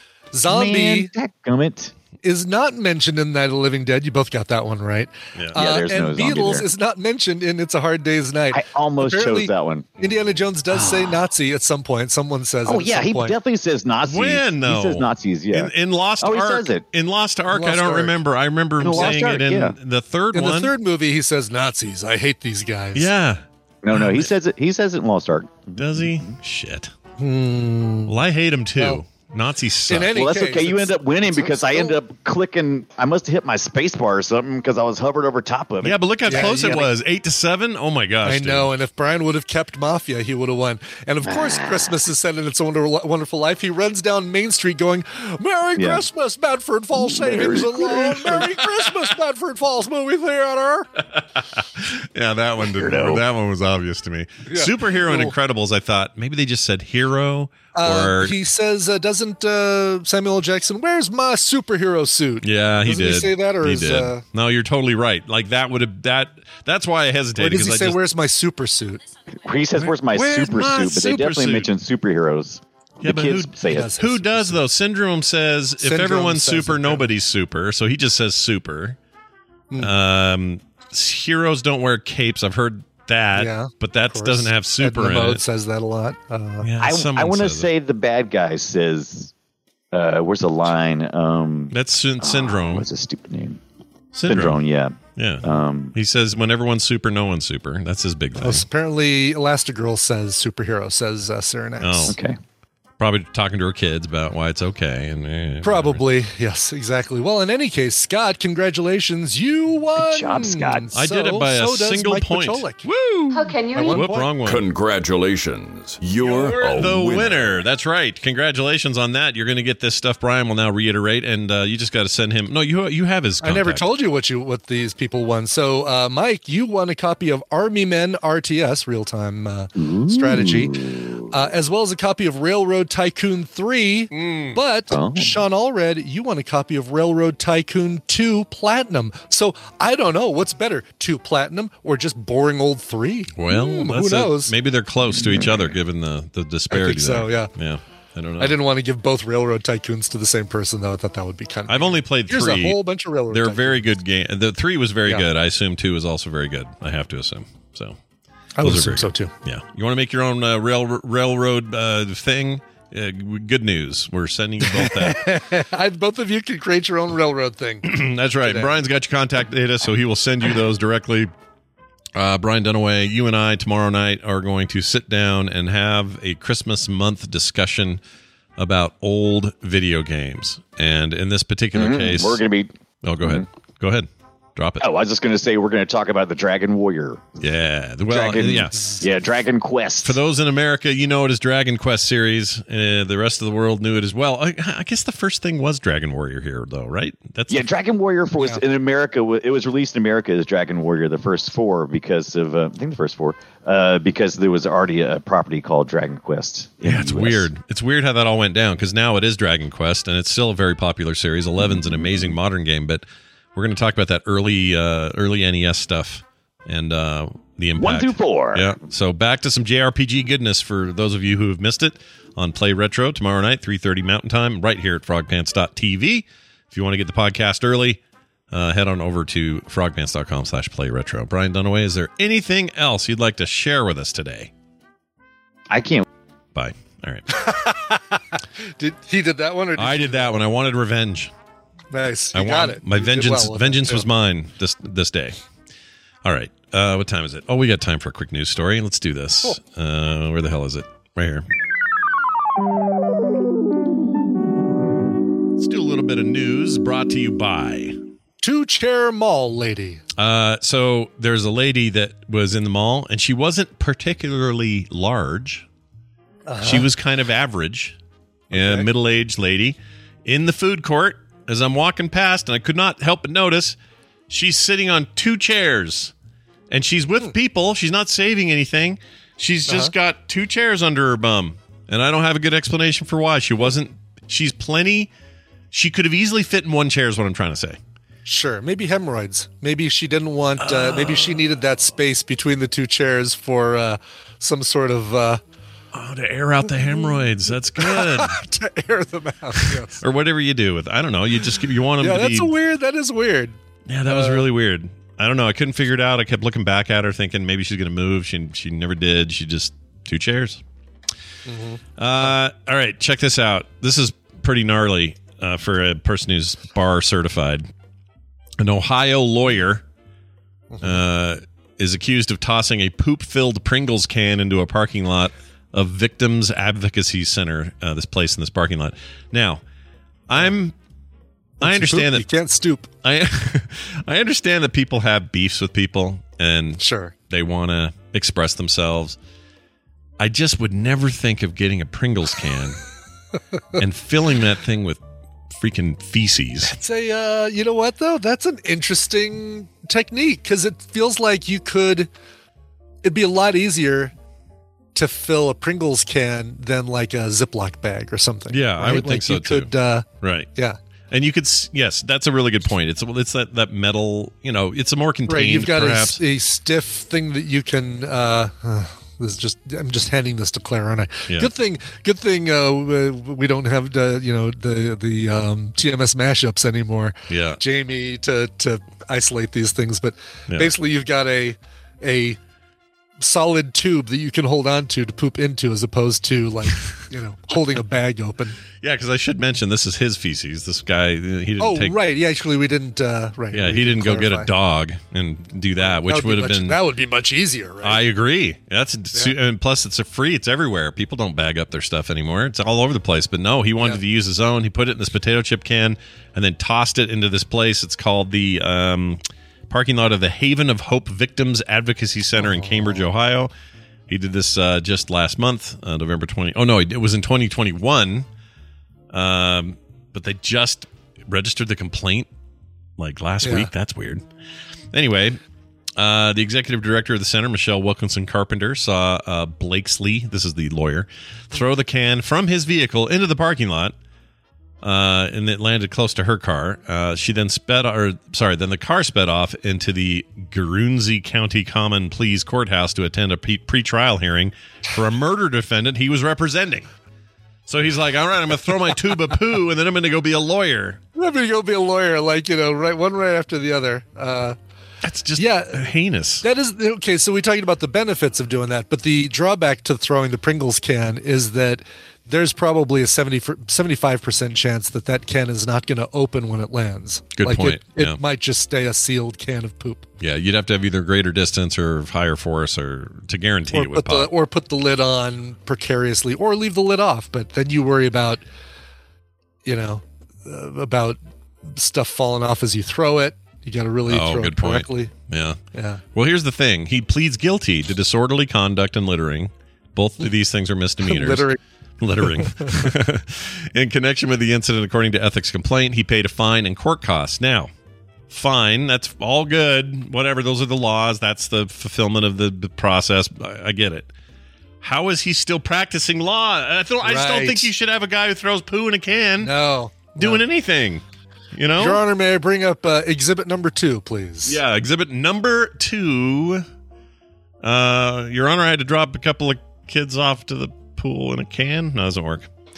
Zombie Man, dadgummit. is not mentioned in Night of the Living Dead. You both got that one right. Yeah. Uh, Yeah, there's and no zombie Beatles there. is not mentioned in It's a Hard Day's Night. I almost Apparently, chose that one. Indiana Jones does say Nazi at some point. Someone says Oh it at yeah, some he point. definitely says Nazis. When, though? He says Nazis. Yeah. In, in Lost Oh, he Ark, says it. in Lost Ark, I Lost don't Ark. remember. I remember him In Lost saying Ark, it in yeah. the third In one. the third movie, he says Nazis. I hate these guys. Yeah, no, no, he says it. He says it in Lost Ark. does he? Shit. Well, I hate him too. Well, Nazis suck. in any Well, that's case, okay. You it's- end up winning it's because I still- ended up clicking. I must have hit my space bar or something because I was hovered over top of it. yeah, but look how Yeah, close you it gotta- was. Eight to seven. Oh my gosh! I dude. know, and if Brian would have kept Mafia, he would have won. And of course, Christmas is set in It's a Wonder- Wonderful Life. He runs down Main Street going, "Merry Yeah. Christmas, Bedford Falls Savings and Loan. Merry Christmas, Bedford Falls Movie Theater." Yeah, that one didn't. Weirdo. That one was obvious to me. Yeah. Superhero and Cool. Incredibles. I thought maybe they just said hero Uh, or he says, uh, "Doesn't uh, Samuel L. Jackson? Where's my superhero suit?" yeah, he Doesn't did. he say that, or he is, did. uh, no, you're totally right. Like that would have that. That's why I Or hesitated does he because say, I just "Where's my super suit"? He says, "Where's my Where's super my suit?" But they super definitely suit? mention superheroes. Yeah, the but kids who- say He it. does. who does though? Syndrome says if Syndrome everyone's says super, it, yeah. nobody's super. So he just says super. Hmm. Um, heroes don't wear capes. I've heard that, Yeah, but that Of course. doesn't have super Edna in Mode it. says that a lot. Uh, Yeah, I, someone I want to says it. say the bad guy says, uh, "Where's the line?" Um, That's syn- syndrome. what's a stupid name? syndrome. Syndrome. Yeah. Yeah. Um, He says when everyone's super, no one's super. That's his big thing. oh, apparently, Elastigirl says superhero, says uh, Cyranex. Oh. okay. Probably talking to her kids about why it's okay. And eh, Probably, yes, exactly. Well, in any case, Scott, congratulations, you won. Good job, Scott. I did it by a so does single Mike point. Michalik. Woo! How can you By one Whoop, point. wrong one. Congratulations. You're, You're a the winner. winner. That's right. Congratulations on that. You're going to get this stuff. Brian will now reiterate, and uh, you just got to send him. No, you you have his. I never contact. told you what you what these people won. So, uh, Mike, you won a copy of Army Men R T S Real Time uh, Strategy, uh, as well as a copy of Railroad Tycoon three. But Oh. Sean Allred, you won a copy of Railroad Tycoon two Platinum. So I don't know what's better, two Platinum or just boring old three. Well, Hmm, that's who a- knows? maybe they're close to each other, given the the disparity. so, there. yeah. Yeah. I don't know. I didn't want to give both Railroad Tycoons to the same person, though. I thought that would be kind of. I've only played Here's three. a whole bunch of Railroad. They're Tycoons. very good game. The three was very Yeah. good. I assume two is also very good. I have to assume. So I would those are assume very so good. too. Yeah. You want to make your own uh, rail railroad uh, thing? Uh, good news. We're sending you both that. I, both of you can create your own railroad thing. That's right. Today. Brian's got your contact data, so he will send you those directly. Uh, Brian Dunaway, you and I tomorrow night are going to sit down and have a Christmas month discussion about old video games. And in this particular Mm-hmm. case, We're going to be. oh, go ahead. Go ahead. Drop it. Oh, I was just going to say we're going to talk about the Dragon Warrior. Yeah. Well, Dragon, yes. Yeah, Dragon Quest. For those in America, you know it as Dragon Quest series. Uh, the rest of the world knew it as well. I, I guess the first thing was Dragon Warrior here, though, right? That's Yeah, the, Dragon Warrior was Yeah. in America. It was released in America as Dragon Warrior, the first four, because of uh, I think the first four, uh, because there was already a property called Dragon Quest. in yeah, the it's U S. weird. It's weird how that all went down because now it is Dragon Quest and it's still a very popular series. eleven's an amazing modern game, but we're going to talk about that early, uh, early N E S stuff and uh, the impact. One through four. Yeah. So back to some J R P G goodness for those of you who have missed it on Play Retro tomorrow night, three thirty Mountain Time, right here at frog pants dot t v. If you want to get the podcast early, uh, head on over to frog pants dot com slash play retro. Brian Dunaway, is there anything else you'd like to share with us today? I can't. Bye. All right. Did he did that one or did I did that when I wanted revenge. Nice. You I got want, it. My You did vengeance well with it, vengeance too. was mine this this day. All right. Uh, what time is it? Oh, we got time for a quick news story. Let's do this. Uh, where the hell is it? Right here. Let's do a little bit of news brought to you by. Two chair mall lady. Uh, so there's a lady that was in the mall, and she wasn't particularly large. Uh-huh. She was kind of average, a middle-aged lady in the food court. As I'm walking past, and I could not help but notice, she's sitting on two chairs, and she's with Hmm. people. She's not saving anything. She's just Uh-huh. got two chairs under her bum, and I don't have a good explanation for why. She wasn't. She's plenty. She could have easily fit in one chair. Is what I'm trying to say. Sure, maybe hemorrhoids. Maybe she didn't want. Uh, maybe she needed that space between the two chairs for uh, some sort of uh, Oh, to air out the hemorrhoids. That's good. to air them out. Yes. Or whatever you do with. I don't know. You just you want them Yeah, to that's be. a weird. That is weird. Yeah, that was really weird. I don't know. I couldn't figure it out. I kept looking back at her, thinking maybe she's going to move. She she never did. She just two chairs. Uh, all right, check this out. This is pretty gnarly uh, for a person who's bar certified. An Ohio lawyer uh, is accused of tossing a poop-filled Pringles can into a parking lot of Victims Advocacy Center. Uh, this place in this parking lot. Now, I'm. I understand you that can't stoop. I I understand that people have beefs with people and Sure. they want to express themselves. I just would never think of getting a Pringles can and filling that thing with freaking feces. It's a. Uh, you know what though? That's an interesting technique because it feels like you could. It'd be a lot easier to fill a Pringles can than like a Ziploc bag or something. Yeah, I right? would think Like so, you too. Could, uh, Right. yeah. And you could, s- yes, that's a really good point. It's it's that, that metal, you know, it's a more contained, Right, you've got a, perhaps. a stiff thing that you can. Uh, uh, this is just I'm just handing this to Claire, aren't I? Yeah. Good thing, good thing uh, we don't have the you know the the um, T M S mashups anymore. Yeah. Jamie to to isolate these things, but Yeah. basically you've got a a solid tube that you can hold on to to poop into, as opposed to like you know holding a bag open. Yeah, because I should mention this is his feces. This guy, he didn't Oh, take. right. Yeah, actually, we didn't. Uh, right. Yeah, we he didn't go get a clarify. dog and do that, which That would be have much- been. that would be much easier, right? I agree. That's and plus it's a free. It's everywhere. People don't bag up their stuff anymore. It's all over the place. But no, he wanted Yeah. to use his own. He put it in this potato chip can and then tossed it into this place. It's called the um, parking lot of the Haven of Hope Victims Advocacy Center in Cambridge, Ohio. He did this uh, just last month, uh, November twentieth. Oh no, it was in twenty twenty-one. Um, but they just registered the complaint like last Yeah. week. That's weird. Anyway, uh, the executive director of the center, Michelle Wilkinson Carpenter, saw uh, Blakesley, this is the lawyer, throw the can from his vehicle into the parking lot, uh, and it landed close to her car. Uh, she then sped, or sorry, then the car sped off into the Guernsey County Common Pleas Courthouse to attend a pre- pre-trial hearing for a murder defendant he was representing. So he's like, all right, I'm going to throw my tube of poo, and then I'm going to go be a lawyer. I'm gonna go be a lawyer, like you know, right one right after the other. Uh, That's just Yeah. heinous. that is okay. So we're talking about the benefits of doing that, but the drawback to throwing the Pringles can is that there's probably a seventy, seventy-five percent chance that that can is not going to open when it lands. Good like point. It, it Yeah. might just stay a sealed can of poop. Yeah, you'd have to have either greater distance or higher force, or to guarantee Or it would put, the, pop. or put the lid on precariously, or leave the lid off. But then you worry about, you know, uh, about stuff falling off as you throw it. You got to really Oh, throw good it point. correctly. Yeah. Yeah. Well, here's the thing. He pleads guilty to disorderly conduct and littering. Both of these things are misdemeanors. Littering. Littering. In connection with the incident, according to ethics complaint, he paid a fine and court costs. Now, fine, that's all good. Whatever, those are the laws. That's the fulfillment of the, the process. I, I get it. How is he still practicing law? I, don't, I just don't Right. think you should have a guy who throws poo in a can No. doing no. anything. You know? Your Honor, may I bring up uh, exhibit number two, please? Yeah, exhibit number two. Uh, Your Honor, I had to drop a couple of kids off to the pool in a can. No, it doesn't work.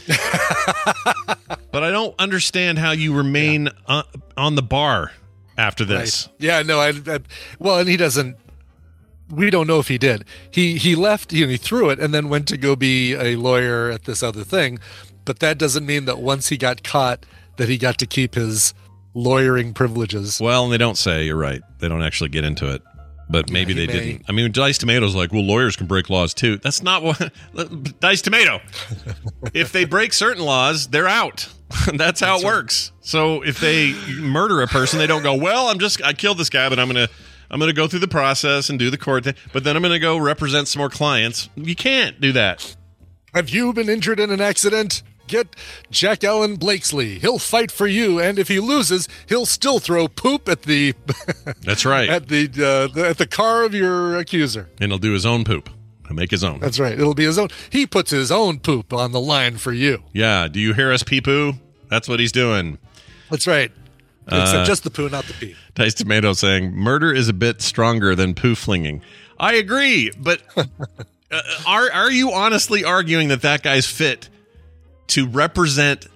But I don't understand how you remain uh, on the bar after this. Right. Yeah, no, I, I. Well, and he doesn't. We don't know if he did. He he left. You know, he threw it and then went to go be a lawyer at this other thing. But that doesn't mean that once he got caught, that he got to keep his lawyering privileges. Well, and they don't say, you're right. They don't actually get into it. But maybe he they may. didn't. I mean, Diced Tomato's like, well, lawyers can break laws too. That's not what. Diced Tomato. If they break certain laws, they're out. That's how it works. So if they murder a person, they don't go, well, I'm just, I killed this guy, but I'm going to, I'm going to go through the process and do the court thing. But then I'm going to go represent some more clients. You can't do that. Have you been injured in an accident? Get Jack Allen Blakesley. He'll fight for you, and if he loses, he'll still throw poop at the That's right. at the, uh, the at the car of your accuser. And he'll do his own poop. He'll make his own. That's right. It'll be his own. He puts his own poop on the line for you. Yeah. Do you hear us pee poo? That's what he's doing. That's right. Uh, Except just the poo, not the pee. Diced Tomato saying murder is a bit stronger than poo flinging. I agree, but uh, are are you honestly arguing that that guy's fit to represent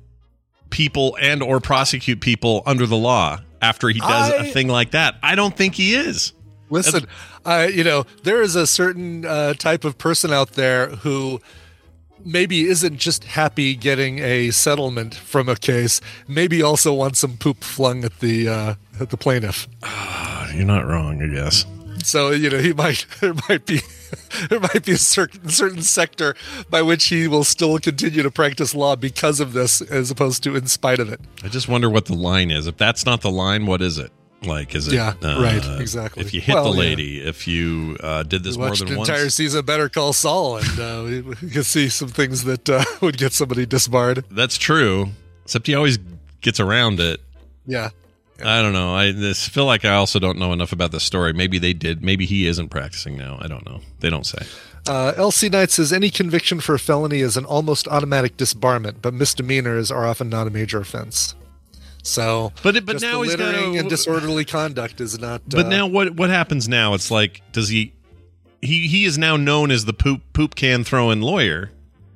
people and or prosecute people under the law after he does I- a thing like that? I don't think he is. Listen, uh, you know, there is a certain uh, type of person out there who maybe isn't just happy getting a settlement from a case, maybe also wants some poop flung at the uh, at the plaintiff. You're not wrong, I guess. So, you know, he might there might be there might be a certain certain sector by which he will still continue to practice law because of this, as opposed to in spite of it. I just wonder what the line is. If that's not the line, what is it? Like, is it? Yeah, uh, right, exactly. If you hit Well, the yeah. lady, if you uh, did this We more watched than an once. entire season of Better Call Saul, and uh, we, we could see some things that uh, would get somebody disbarred. That's true. Except he always gets around it. Yeah. I don't know. I this feel like I also don't know enough about the story. Maybe they did. Maybe he isn't practicing now. I don't know. They don't say. Uh, L C Knight says any conviction for a felony is an almost automatic disbarment, but misdemeanors are often not a major offense. So, But it- but just now the he's gotta- littering and disorderly conduct is not. But uh, now what what happens now? It's like, does he he he is now known as the poop poop can throwing lawyer.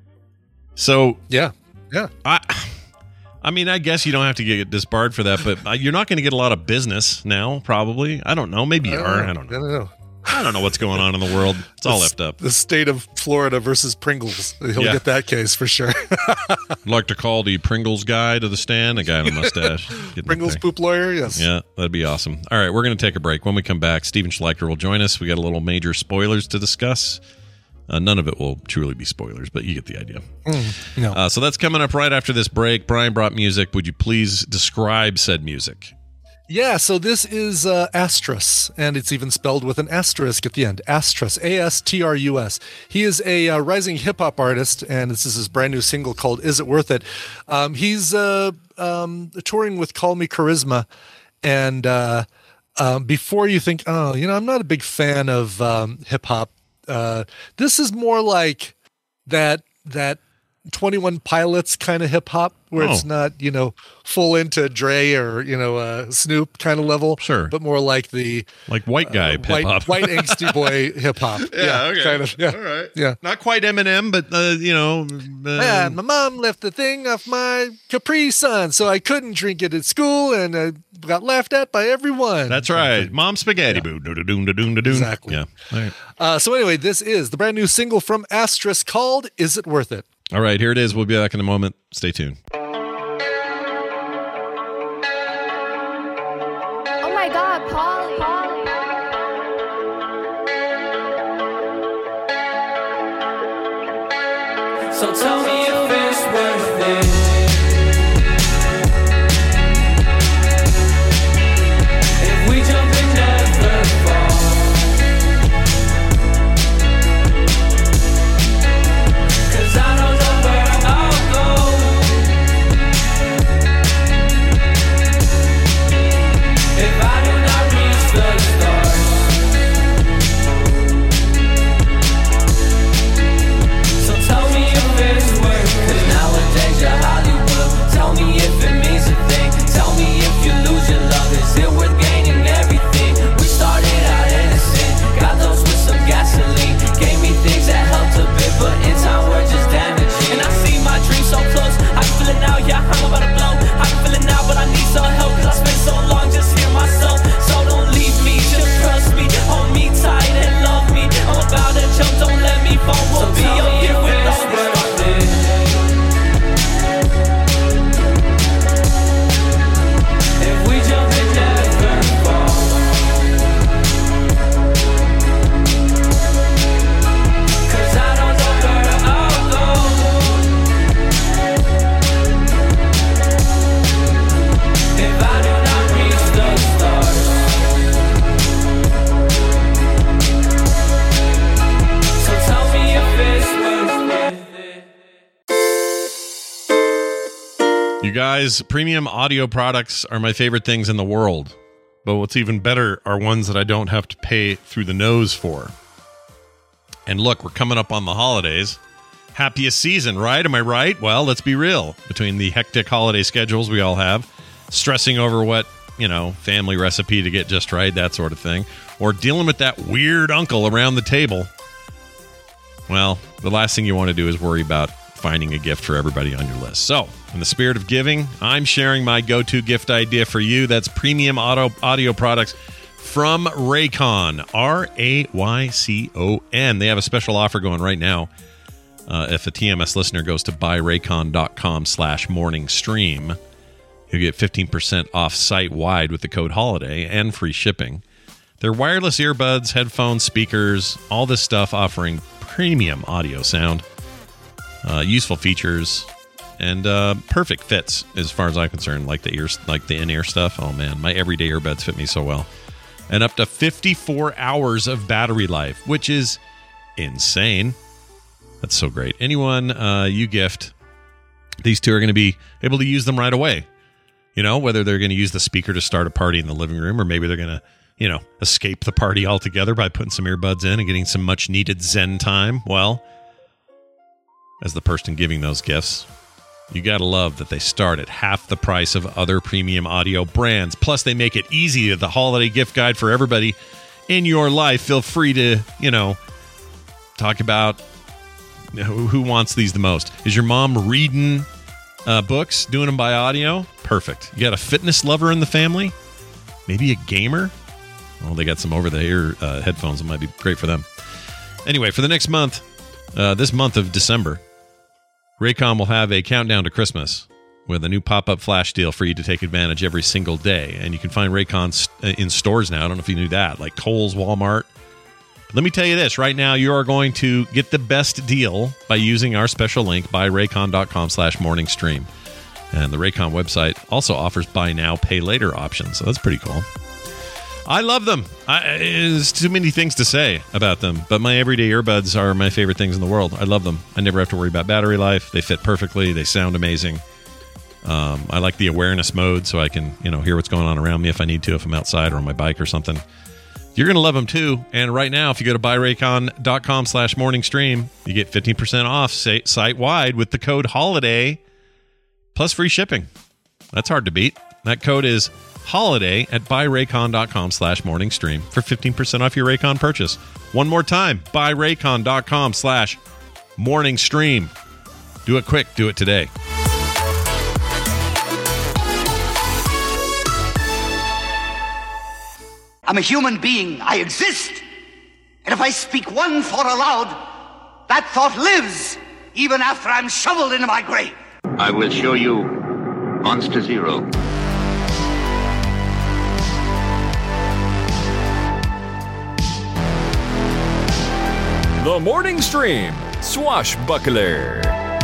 So yeah, yeah. I I mean, I guess you don't have to get disbarred for that, but uh, you're not going to get a lot of business now, probably. I don't know. Maybe you are. I don't I know. don't know. I don't know what's going on in the world. It's all left up. The state of Florida versus Pringles. He'll Yeah. get that case for sure. I'd like to call the Pringles guy to the stand, a guy in a mustache. Getting Pringles there. poop lawyer, yes. Yeah, that'd be awesome. All right, we're going to take a break. When we come back, Steven Schleicher will join us. We got a little major spoilers to discuss. Uh, none of it will truly be spoilers, but you get the idea. No. Uh, so that's coming up right after this break. Brian brought music. Would you please describe said music? Yeah, so this is uh, Astrus, and it's even spelled with an asterisk at the end. Astrus, A S T R U S. He is a uh, rising hip-hop artist, and this is his brand new single called Is It Worth It? Um, he's uh, um, touring with Call Me Charisma, and uh, um, before you think, oh, you know, I'm not a big fan of um, hip-hop, uh, this is more like that that twenty-one Pilots kind of hip hop, where Oh. it's not, you know, full into Dre or, you know, uh, Snoop kind of level. Sure. But more like the Like white guy hip white, hop. white angsty boy hip hop. Kind of. Yeah. All right. Yeah. Not quite Eminem, but, uh, you know. Uh, And my mom left the thing off my Capri Sun, so I couldn't drink it at school, and I got laughed at by everyone. That's right. Mom spaghetti boo. Do-do-doom, do-doom, do-doom. Exactly. Yeah. All right. Uh, so anyway, this is the brand new single from Astrus called Is It Worth It? All right, here it is. We'll be back in a moment. Stay tuned. Oh my God, Polly. Polly. So tell me if it's worth it. If we jump and never fall. Cause I don't know where I'll go. If I do not reach the stars. So tell me if it's worth it. Cause nowadays you're Hollywood. Tell me if it means a thing. Tell me if you lose your love. Is it worth gaining everything? We started out innocent. Got those with some gasoline. Gave me things that helped a bit, but in time we're just damaging. And I see my dream so close. I can feel it now, yeah, I'm about to blow. I can feel it now, but I need some help. Cause I spent so long just hear myself. So don't leave me, just trust me. Hold me tight and love me. I'm about to jump, don't let me fall. We'll be up here with all this. If we jump and never fall. Cause I don't know where I'll go. If I do not reach the stars. So tell me if it's worth it. You guys, premium audio products are my favorite things in the world. But what's even better are ones that I don't have to pay through the nose for. And look, we're coming up on the holidays. Happiest season, right? Am I right? Well, let's be real. Between the hectic holiday schedules we all have, stressing over what, you know, family recipe to get just right, that sort of thing, or dealing with that weird uncle around the table, well, the last thing you want to do is worry about finding a gift for everybody on your list. So, in the spirit of giving, I'm sharing my go-to gift idea for you. That's premium auto audio products from Raycon. R A Y C O N. They have a special offer going right now. Uh, if a T M S listener goes to buyraycon.com slash morning stream, you'll get fifteen percent off site-wide with the code HOLIDAY and free shipping. They're wireless earbuds, headphones, speakers, all this stuff offering premium audio sound, uh, useful features, and uh, perfect fits as far as I'm concerned. Like the ears, like the in-ear stuff. Oh man, my everyday earbuds fit me so well. And up to fifty-four hours of battery life, which is insane. That's so great. Anyone uh, you gift, these two are going to be able to use them right away. You know, whether they're going to use the speaker to start a party in the living room, or maybe they're going to, you know, escape the party altogether by putting some earbuds in and getting some much needed Zen time. Well, as the person giving those gifts, you got to love that they start at half the price of other premium audio brands. Plus, they make it easy. The holiday gift guide for everybody in your life. Feel free to, you know, talk about who, who wants these the most. Is your mom reading uh, books, doing them by audio? Perfect. You got a fitness lover in the family? Maybe a gamer? Well, they got some over-the-ear uh, headphones that might be great for them. Anyway, for the next month, uh, this month of December, Raycon will have a countdown to Christmas with a new pop-up flash deal for you to take advantage every single day. And you can find Raycon st- in stores now. I don't know if you knew that, like Kohl's, Walmart. But let me tell you this. Right now, you are going to get the best deal by using our special link, buyraycon.com slash morning stream. And the Raycon website also offers buy now, pay later options. So that's pretty cool. I love them. I, there's too many things to say about them, but my everyday earbuds are my favorite things in the world. I love them. I never have to worry about battery life. They fit perfectly. They sound amazing. Um, I like the awareness mode, so I can, you know, hear what's going on around me if I need to, if I'm outside or on my bike or something. You're going to love them too. And right now, if you go to buyraycon.com slash morning stream, you get fifteen percent off site-wide with the code HOLIDAY plus free shipping. That's hard to beat. That code is HOLIDAY at buyraycon.com slash morning stream for fifteen percent off your Raycon purchase. One more time, buyraycon.com slash morning stream. Do it quick. Do it today. I'm a human being. I exist. And if I speak one thought aloud, that thought lives even after I'm shoveled into my grave. I will show you Monster Zero. The Morning Stream, Swashbuckler.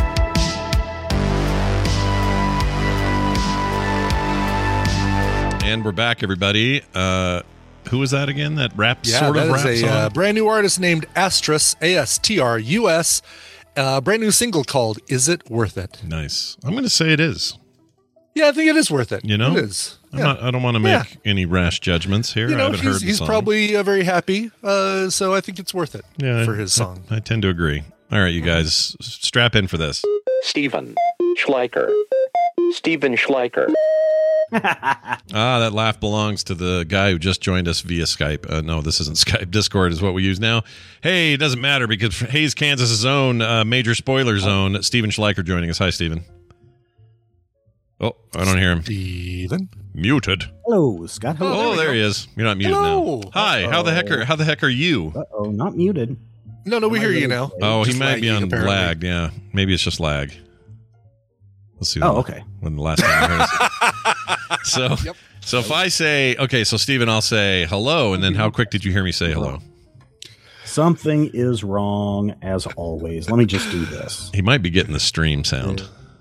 And we're back, everybody. Uh, who was that again? That rap Yeah, sort that of rap is a song? uh, brand new artist named Astrus, A S T R U S. A brand new single called "Is It Worth It?" Nice. I'm going to say it is. Yeah, I think it is worth it. You know, it is. I'm Yeah. not, I don't want to make Yeah. any rash judgments here. You I know, haven't he's, heard the he's song. probably uh, very happy, uh, so I think it's worth it yeah, for his song. I, I tend to agree. All right, you guys, strap in for this. Steven Schleicher. Steven Schleicher. Ah, that laugh belongs to the guy who just joined us via Skype. Uh, no, this isn't Skype. Discord is what we use now. Hey, it doesn't matter because Hayes, Kansas' own uh, major spoiler zone, Steven Schleicher joining us. Hi, Steven. Oh, I don't hear him. Steven. Muted. Hello, Scott. Hello. Oh, there, there he is. You're not muted Hello. now. Hi. Uh-oh. How the heck are How the heck are you? Uh-oh, not muted. No, no, we hear you now. Oh, he Just might be lagging, on apparently. lag. Yeah, maybe it's just lag. Let's see. Oh, when- okay. When the last time I heard it. So, Yep. so if I say okay, so Steven, I'll say hello, and then how quick did you hear me say hello? Something is wrong as always. Let me just do this. He might be getting the stream sound.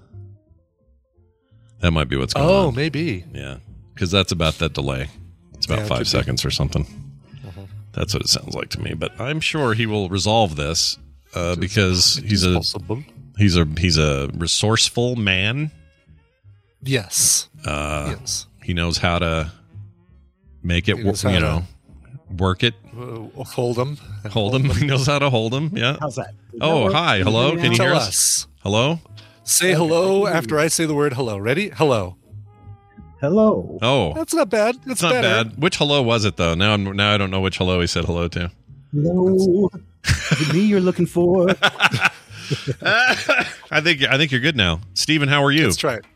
That might be what's going Oh, on. maybe. Yeah, because that's about that delay. It's about Yeah, it five could be. seconds or something. That's what it sounds like to me. But I'm sure he will resolve this uh, because he's a Possible. he's a he's a resourceful man. Yes. Uh, yes. He knows how to make it. He wo- knows how You to- know, work it. Uh, hold him. Hold him. He knows how to hold him. Yeah. How's that? Does that Oh, work? hi. Can you Hello. hear me Can you now? hear Tell us? us. Hello. Say hello after I say the word hello. Ready? Hello. Hello. Oh, That's not bad. It's it's not better. bad. Which hello was it though? Now, I'm, now I don't know which hello he said hello to. Hello. Is it me you're looking for? I think I think you're good now, Steven. How are you? Let's try it.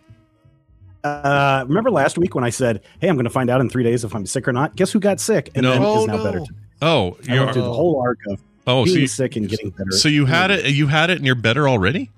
Uh, remember last week when I said, "Hey, I'm going to find out in three days if I'm sick or not"? Guess who got sick and No. then Oh, is now no. better. Oh, I you went through the whole arc of oh, so being you, sick and getting better. so you had it. You had it, and you're better already.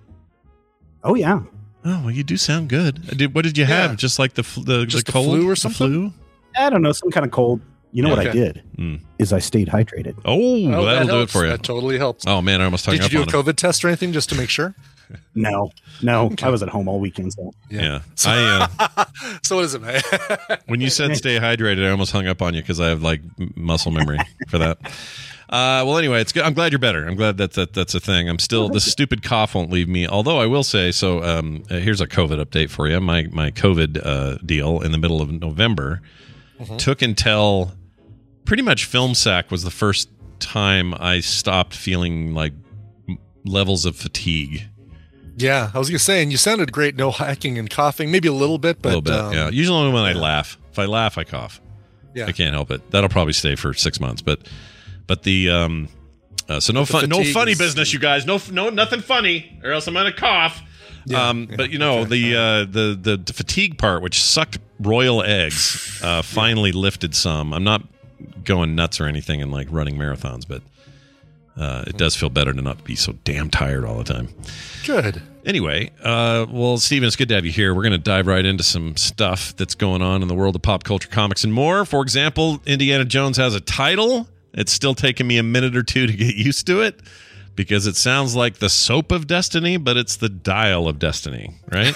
Oh yeah. Oh, well, you do sound good. Did, what did you Yeah. have? Just like the fl- the, Just the the cold flu or The something? flu? I don't know, some kind of cold. You know what I Okay. did Mm. is I stayed hydrated. Oh, Oh, that'll that do it helps. for you. That totally helps. Oh man, I almost hung Did you up do a on him. COVID test or anything just to make sure? No, no, I was at home all weekend. So Yeah, I uh, So what is it, man? when you said stay hydrated, I almost hung up on you because I have like m- muscle memory for that. Uh, well, anyway, it's good. I'm glad you're better. I'm glad that, that that's a thing. I'm still the stupid cough won't leave me. Although I will say, so um, uh, here's a COVID update for you. My my COVID uh, deal in the middle of November took until pretty much Film Sack was the first time I stopped feeling like m- levels of fatigue. Yeah, I was gonna say, and you sounded great. No hacking and coughing, maybe a little bit, but a little bit, um, yeah. Usually only when I laugh. If I laugh, I cough. yeah. I can't help it. That'll probably stay for six months. But but the um, uh, so no the fun, no fatigue funny is- business, you guys. No no nothing funny, or else I'm gonna cough. Yeah, um, yeah, but you know okay. the, uh, the the the fatigue part, which sucked royal eggs, uh, finally lifted some. I'm not going nuts or anything and like running marathons, but uh, it does feel better to not be so damn tired all the time. Good. Anyway, uh, well, Steven, it's good to have you here. We're going to dive right into some stuff that's going on in the world of pop culture, comics, and more. For example, Indiana Jones has a title. It's still taking me a minute or two to get used to it because it sounds like the soap of destiny, but it's the dial of destiny, right?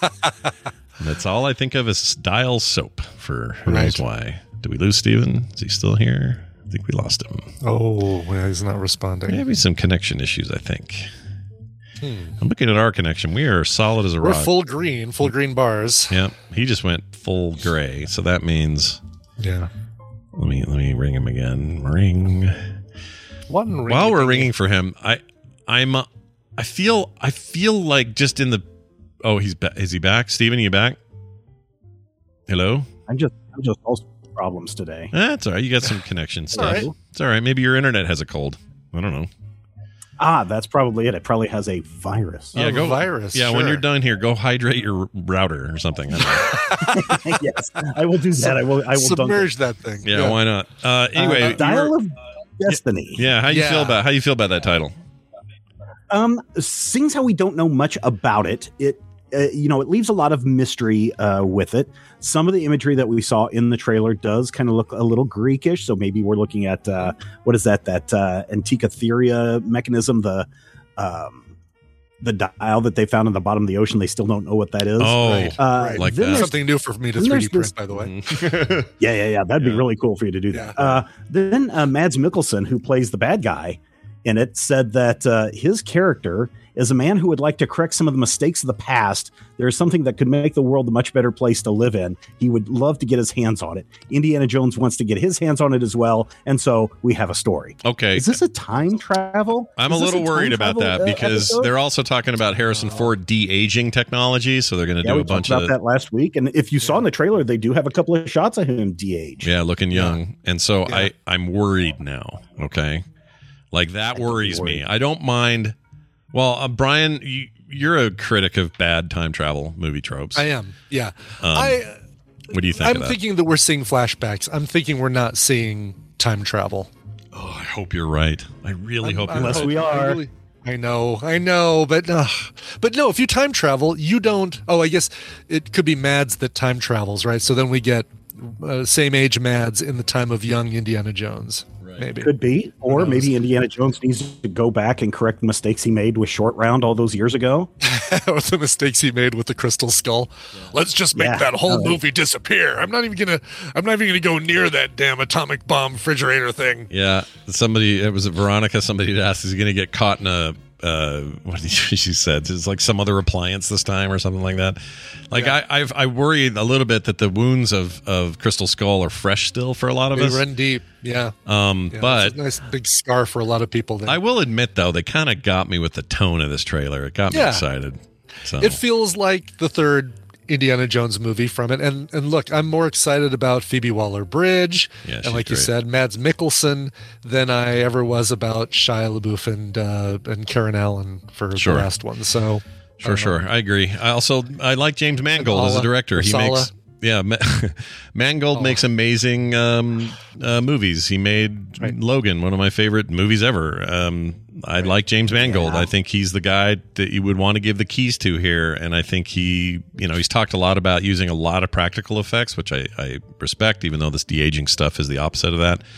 That's all I think of as dial soap for who knows why. Did we lose Steven? Is he still here? I think we lost him. Oh, well, he's not responding. Maybe some connection issues, I think. Hmm. I'm looking at our connection. We are solid as a We're rock. full green, full green bars. Yeah, he just went full gray. So that means Yeah. let me let me ring him again. Ring. One ring. While we're ringing for him, I I'm uh, I feel I feel like just in the oh he's ba- is he back? Steven, you back? Hello. I'm just I'm just all problems today. That's all right. You got some connection stuff. all right. It's all right. Maybe your internet has a cold. I don't know. Ah, that's probably it. It probably has a virus. Yeah, A go virus, Yeah, when sure. you're done here, go hydrate your router or something. I don't know. Yes, I will do that. I will. I will Submerge dunk that thing. Yeah, why not? Uh, it. anyway, Uh, you Dial were- of Destiny. yeah. How you Yeah. feel about how you feel about that title? Um, seeing how we don't know much about it, it uh, you know, it leaves a lot of mystery uh, with it. Some of the imagery that we saw in the trailer does kind of look a little Greekish. So maybe we're looking at uh, what is that? That uh, Antikythera mechanism, the um, the dial that they found in the bottom of the ocean. They still don't know what that is. Oh, Right. Uh, like then that. there's- Something new for me to then three D there's print, by the way. Yeah, yeah, yeah. That'd Yeah. be really cool for you to do Yeah. that. Uh, then uh, Mads Mikkelsen, who plays the bad guy in it, said that uh, his character is a man who would like to correct some of the mistakes of the past. There's something that could make the world a much better place to live in. He would love to get his hands on it. Indiana Jones wants to get his hands on it as well, and so we have a story. Okay. Is this a time travel? I'm Is a this little worried time about travel, that uh, because episode? they're also talking about Harrison Ford de-aging technology, so they're going to Yeah, do we a bunch talked about of that last week, and if you saw in the trailer, they do have a couple of shots of him de-age. yeah, looking young, and so Yeah. I I'm worried now. Okay, like that worries me. I don't mind. Well, uh, Brian, you, you're a critic of bad time travel movie tropes. I am. Yeah. Um, I. What do you think? I'm of that? thinking that we're seeing flashbacks. I'm thinking we're not seeing time travel. Oh, I hope you're right. I really hope you're I'm right. Unless we hoping- I are. really- I know, I know, but uh, but no. If you time travel, you don't. Oh, I guess it could be Mads that time travels, right? So then we get uh, same age Mads in the time of young Indiana Jones. Maybe Could be. Or knows? maybe Indiana Jones needs to go back and correct the mistakes he made with Short Round all those years ago. with the mistakes he made with the crystal skull. Let's just make Yeah. that whole All right. movie disappear. I'm not even gonna. I'm not even gonna go near that damn atomic bomb refrigerator thing. Yeah, somebody. It was Veronica. Somebody had asked, "Is he going to get caught in a?" Uh, what did she, she said? It's like some other appliance this time or something like that. Like Yeah. I, I've I worried a little bit that the wounds of of Crystal Skull are fresh still for a lot of They us. run deep. Yeah. Um, Yeah, but it's a nice big scar for a lot of people. There. I will admit though, they kind of got me with the tone of this trailer. It got me Yeah. excited. So It feels like the third Indiana Jones movie from it. And and look, I'm more excited about Phoebe Waller-Bridge Yeah, she's and like you great. said, Mads Mikkelsen than I ever was about Shia LaBeouf and uh, and Karen Allen for Sure. the last one. So Sure, sure. I agree. I also I like James Mangold as a Masala. director. He Masala. makes yeah, Ma- Mangold Oh. makes amazing um, uh, movies. He made Right. Logan, one of my favorite movies ever. Um, I like James Mangold. I think he's the guy that you would want to give the keys to here. And I think he, you know, he's talked a lot about using a lot of practical effects, which I, I respect, even though this de-aging stuff is the opposite of that.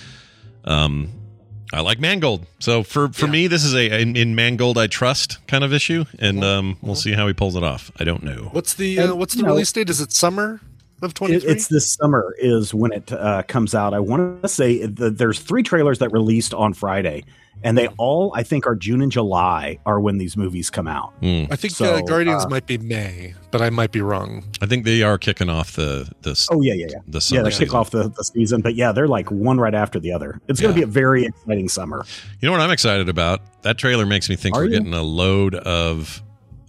Um, I like Mangold. So for, for Yeah. me, this is a in, in Mangold I trust kind of issue, and um, we'll see how he pulls it off. I don't know. what's the uh, And, what's you the know- release date? Is it summer of It, twenty-three? it's this summer is when it uh, comes out. I want to say that there's three trailers that released on Friday, and they all, I think, are June and July are when these movies come out. Hmm. I think So, uh, Guardians uh, might be May, but I might be wrong. I think they are kicking off the the Oh yeah, yeah, yeah. the Yeah, summer they season. kick off the, the season, but yeah, they're like one right after the other. It's going Yeah. to be a very exciting summer. You know what I'm excited about? That trailer makes me think Are we're you? getting a load of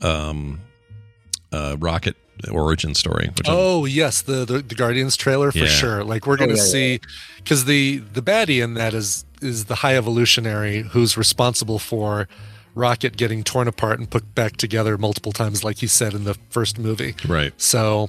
um, uh, Rocket origin story. Which I'm- Oh yes, the, the the Guardians trailer for Yeah. sure. Like we're gonna yeah, yeah, see because the the baddie in that is is the High Evolutionary who's responsible for Rocket getting torn apart and put back together multiple times, like he said in the first movie. right. So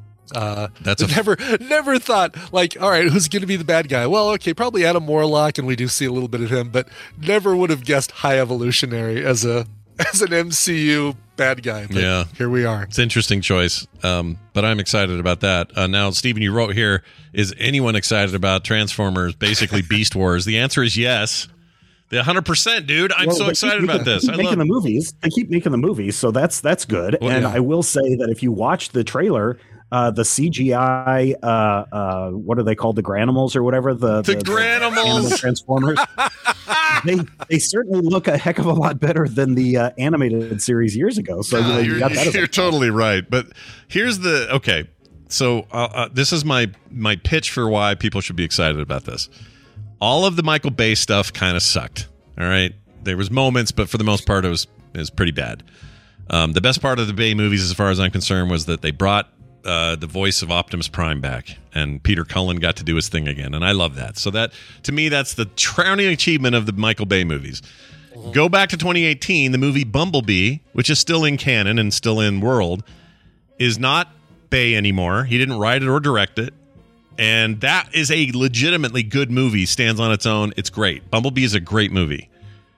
uh That's a- never never thought like, all right, who's gonna be the bad guy? Well, okay, probably Adam Warlock, and we do see a little bit of him, but never would have guessed High Evolutionary as a as an M C U bad guy. But Yeah. here we are. It's an interesting choice, um, but I'm excited about that. Uh, now, Stephen, you wrote here, is anyone excited about Transformers, basically Beast Wars? The answer is yes. The one hundred percent, dude. I'm Well, so they excited keep about making- this. Keep I making love the movies. They keep making the movies, so that's that's good. Well, and yeah. I will say that if you watch the trailer, uh, the C G I, uh, uh, what are they called, the Granimals or whatever, the The animal Granimals. Transformers, they they certainly look a heck of a lot better than the uh, animated series years ago. So you know, you you're got that as a you're totally right. But here's the okay. So uh, uh, this is my my pitch for why people should be excited about this. All of the Michael Bay stuff kind of sucked. All right, there was moments, but for the most part, it was it was pretty bad. Um, the best part of the Bay movies, as far as I'm concerned, was that they brought uh, the voice of Optimus Prime back, and Peter Cullen got to do his thing again, and I love that. So that, to me, that's the crowning achievement of the Michael Bay movies. Go back to twenty eighteen, the movie Bumblebee, which is still in canon and still in world, is not Bay anymore. He didn't write it or direct it, and that is a legitimately good movie. Stands on its own. It's great. Bumblebee is a great movie.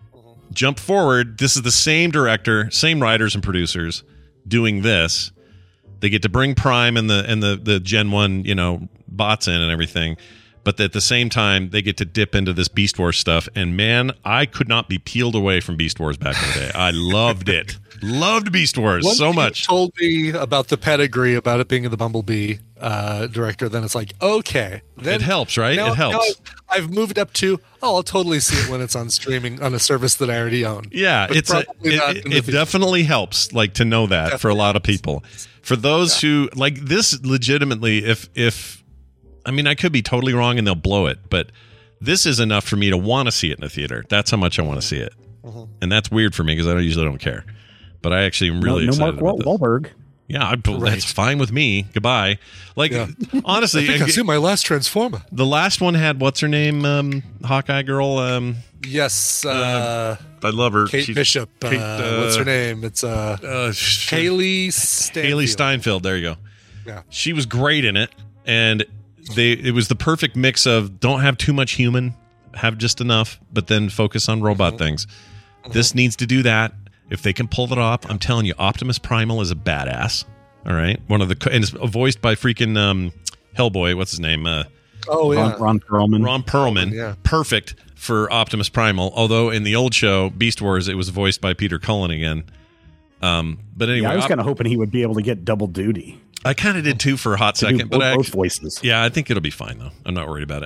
jump forward. This is the same director, same writers and producers doing this. They get to bring Prime and the and the the Gen one, you know, bots in and everything. But at the same time, they get to dip into this Beast Wars stuff. And man, I could not be peeled away from Beast Wars back in the day. I loved it. Loved Beast Wars One so thing much. You told me about the pedigree, about it being the Bumblebee uh, director. Then it's like, okay. Then, it helps, right? Now, it helps. Now I've, I've moved up to, oh, I'll totally see it when it's on streaming on a service that I already own. Yeah, But it's a, probably not it, in the it future. definitely helps, like, to know that for a lot of people. For those who, like, this legitimately, if if I mean, I could be totally wrong and they'll blow it, but this is enough for me to want to see it in the theater. That's how much I want to see it. Mhm. And that's weird for me because I don't, usually don't care. But I actually am really no, no excited Mark about Wal- this. Wahlberg. Yeah, I, Right. that's fine with me. Goodbye. Like, Yeah. honestly, I think and I've get- seen my last Transformer. the last one had, what's her name? Um, Hawkeye girl. Um, Yes. Uh, I love her. Kate She's- Bishop. Kate, uh, what's her name? It's uh, Uh, sh- Haley Steinfeld. Haley Steinfeld. There you go. Yeah. She was great in it, and they it was the perfect mix of don't have too much human, have just enough, but then focus on robot Mm-hmm. things. This needs to do that. If they can pull it off, I'm telling you, Optimus Primal is a badass. All right, one of the co- and it's voiced by freaking um, Hellboy. What's his name? Uh, Oh, yeah. Ron, Ron Perlman. Ron Perlman. yeah. Perfect for Optimus Primal. Although in the old show Beast Wars, it was voiced by Peter Cullen again. Um, but anyway, Yeah, I was Op- kind of hoping he would be able to get double duty. I kind of did too for a hot To do second, but both, I both actually, voices. yeah, I think it'll be fine though. I'm not worried about it.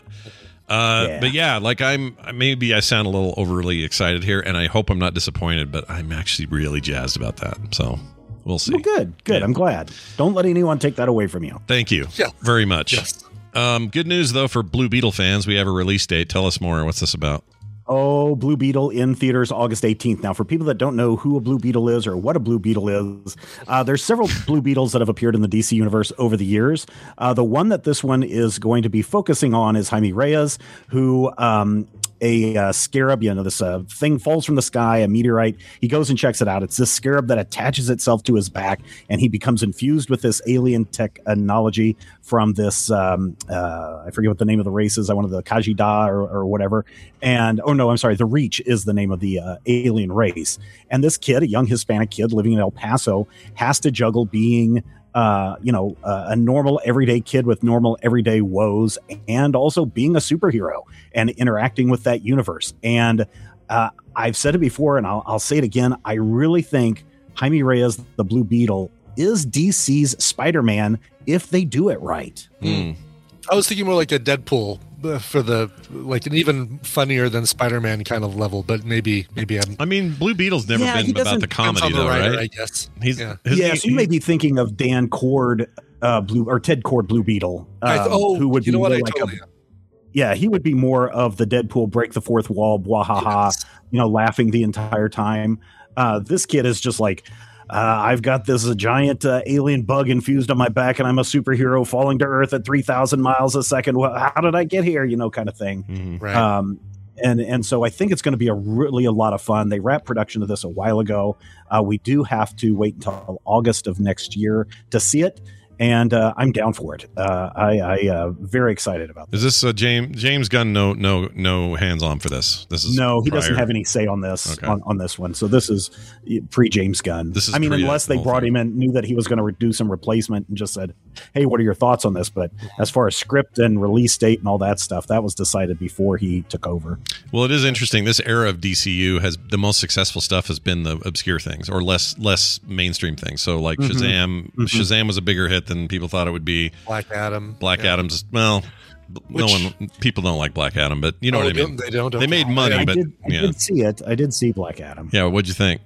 Uh, Yeah. But yeah, like I'm maybe I sound a little overly excited here, and I hope I'm not disappointed. But I'm actually really jazzed about that. So we'll see. Well, good, good. I'm glad. Don't let anyone take that away from you. Thank you Yeah. very much. Yes. Um, good news though for Blue Beetle fans, we have a release date. Tell us more. What's this about? Oh, Blue Beetle in theaters August eighteenth. Now, for people that don't know who a Blue Beetle is or what a Blue Beetle is, uh, there's several Blue Beetles that have appeared in the D C universe over the years. Uh, the one that this one is going to be focusing on is Jaime Reyes, who um, a uh, scarab, you know, this uh, thing falls from the sky, a meteorite. He goes and checks it out. It's this scarab that attaches itself to his back, and he becomes infused with this alien technology from this, um, uh, I forget what the name of the race is. I wanted the Kajida or, or whatever. And, oh no, I'm sorry. The Reach is the name of the uh, alien race. And this kid, a young Hispanic kid living in El Paso, has to juggle being Uh, you know, uh, a normal everyday kid with normal everyday woes, and also being a superhero and interacting with that universe. And uh, I've said it before, and I'll, I'll say it again. I really think Jaime Reyes, the Blue Beetle, is D C's Spider-Man if they do it right. Mm. I was thinking more like a Deadpool uh, for the like an even funnier than Spider-Man kind of level, but maybe maybe I'm. I mean, Blue Beetle's never Yeah, he been about doesn't- the Depends comedy on the though, writer, right? I guess. He's Yeah. his- Yeah, he- so you may be thinking of Dan Cord, uh, Blue or Ted Cord, Blue Beetle, I um, th- oh, who would you be know what? more I like totally a, am. yeah, he would be more of the Deadpool break the fourth wall, bwahaha, Yes. you know, laughing the entire time. Uh, this kid is just like, uh, I've got this uh, giant uh, alien bug infused on my back, and I'm a superhero falling to Earth at three thousand miles a second. Well, how did I get here? You know, kind of thing. Mhm. Right. Um, and and so I think it's going to be a really a lot of fun. They wrapped production of this a while ago. Uh, we do have to wait until August of next year to see it, and uh, I'm down for it. Uh, I I uh, very excited about this. Is this uh, James James Gunn? No, no, no hands on for this. This is No, he prior. doesn't have any say on this Okay. on, on this one. So this is pre James Gunn. This is I mean, pre- unless they whole brought thing. him in, knew that he was going to do some replacement, and just said, "Hey, what are your thoughts on this?" But as far as script and release date and all that stuff, that was decided before he took over. Well, it is interesting. This era of D C U has the most successful stuff has been the obscure things or less less mainstream things. So like Mhm. Shazam, Mhm. Shazam was a bigger hit than people thought it would be. Black Adam. Black Yeah. Adam's well, no Which- one people don't like Black Adam, but you know Oh, what I mean. They don't. They okay. made money, I but did, I yeah, did see it. I did see Black Adam. yeah. What'd you think?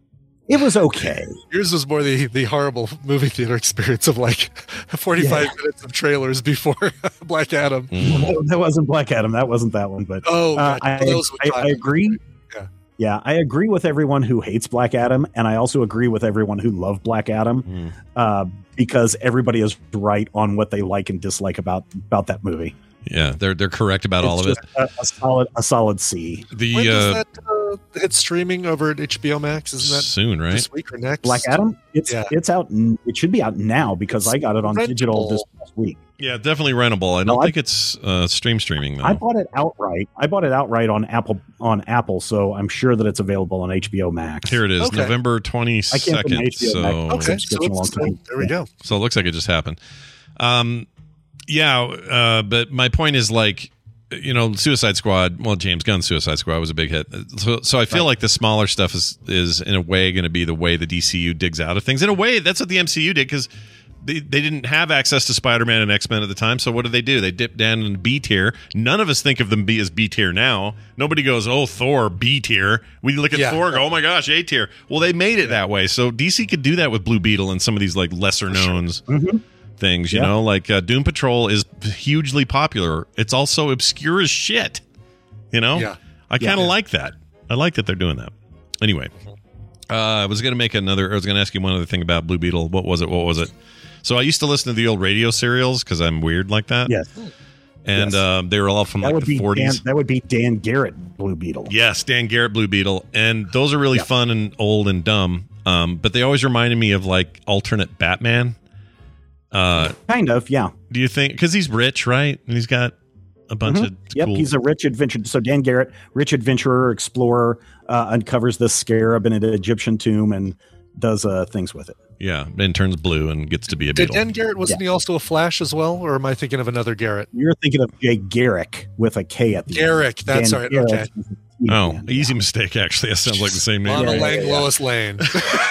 It was okay. Yours was more the the horrible movie theater experience of like forty-five Yeah. minutes of trailers before Black Adam. Mm. That wasn't Black Adam. That wasn't that one. But Oh, uh, God. I, Well, those were I, I talking- agree. Yeah. Yeah, I agree with everyone who hates Black Adam, and I also agree with everyone who loved Black Adam, Mm. uh, because everybody is right on what they like and dislike about about that movie. Yeah, they're they're correct about all of It's it. just A, a solid, a solid C. The When does uh, that uh, hit streaming over at H B O Max? Isn't that soon, right? this week or next? Black Adam, it's Yeah. it's out. n- It should be out now because I got it on Rentable. digital this past week. Yeah, definitely rentable. I don't No, I- think it's uh, stream streaming though. I bought it outright. I bought it outright on Apple on Apple, so I'm sure that it's available on H B O Max. Here it is, Okay. November I can't put twenty-second. my H B O So, Max Okay, so subscription a long it's, time. there we go. so it looks like it just happened. Um, yeah, uh, but my point is like, you know, Suicide Squad. Well, James Gunn's Suicide Squad was a big hit. So, so I feel like the smaller stuff is is in a way going to be the way the D C U digs out of things. In a way, that's what the M C U did because they, they didn't have access to Spider-Man and X-Men at the time. So what do they do? They dip down in B tier. None of us think of them be as B tier now. Nobody goes, oh, Thor, B tier. We look at Yeah. Thor and go, oh my gosh, A tier. Well, they made it that way. So D C could do that with Blue Beetle and some of these like lesser knowns. Mm-hmm. Things, you Yeah. know, like uh, Doom Patrol is hugely popular. It's also obscure as shit. You know, Yeah. I kind of Yeah. like that. I like that they're doing that. Anyway, uh, I was going to make another. I was going to ask you one other thing about Blue Beetle. What was it? What was it? So I used to listen to the old radio serials because I'm weird like that. Yes. and Yes. um, they were all from That like would the be forties. Dan, that would be Dan Garrett Blue Beetle. Yes, Dan Garrett Blue Beetle, and those are really Yeah. fun and old and dumb. Um, but they always reminded me of like alternate Batman. Uh, Kind of, yeah. do you think because he's rich, right? And he's got a bunch Mhm. of Yep, cool. he's a rich adventurer. So Dan Garrett, rich adventurer, explorer, uh, uncovers the scarab in an Egyptian tomb and does uh, things with it. yeah, and turns blue and gets to be a Did beetle. Dan Garrett, wasn't he also a Flash as well? Or am I thinking of another Garrett? You're thinking of Jay Garrick with a K at the Garrick, end. that's Dan right, Garrett okay. is a T Oh, man. easy mistake. Actually, that sounds like the same name. Lana yeah, Lang, yeah. Lois Lane.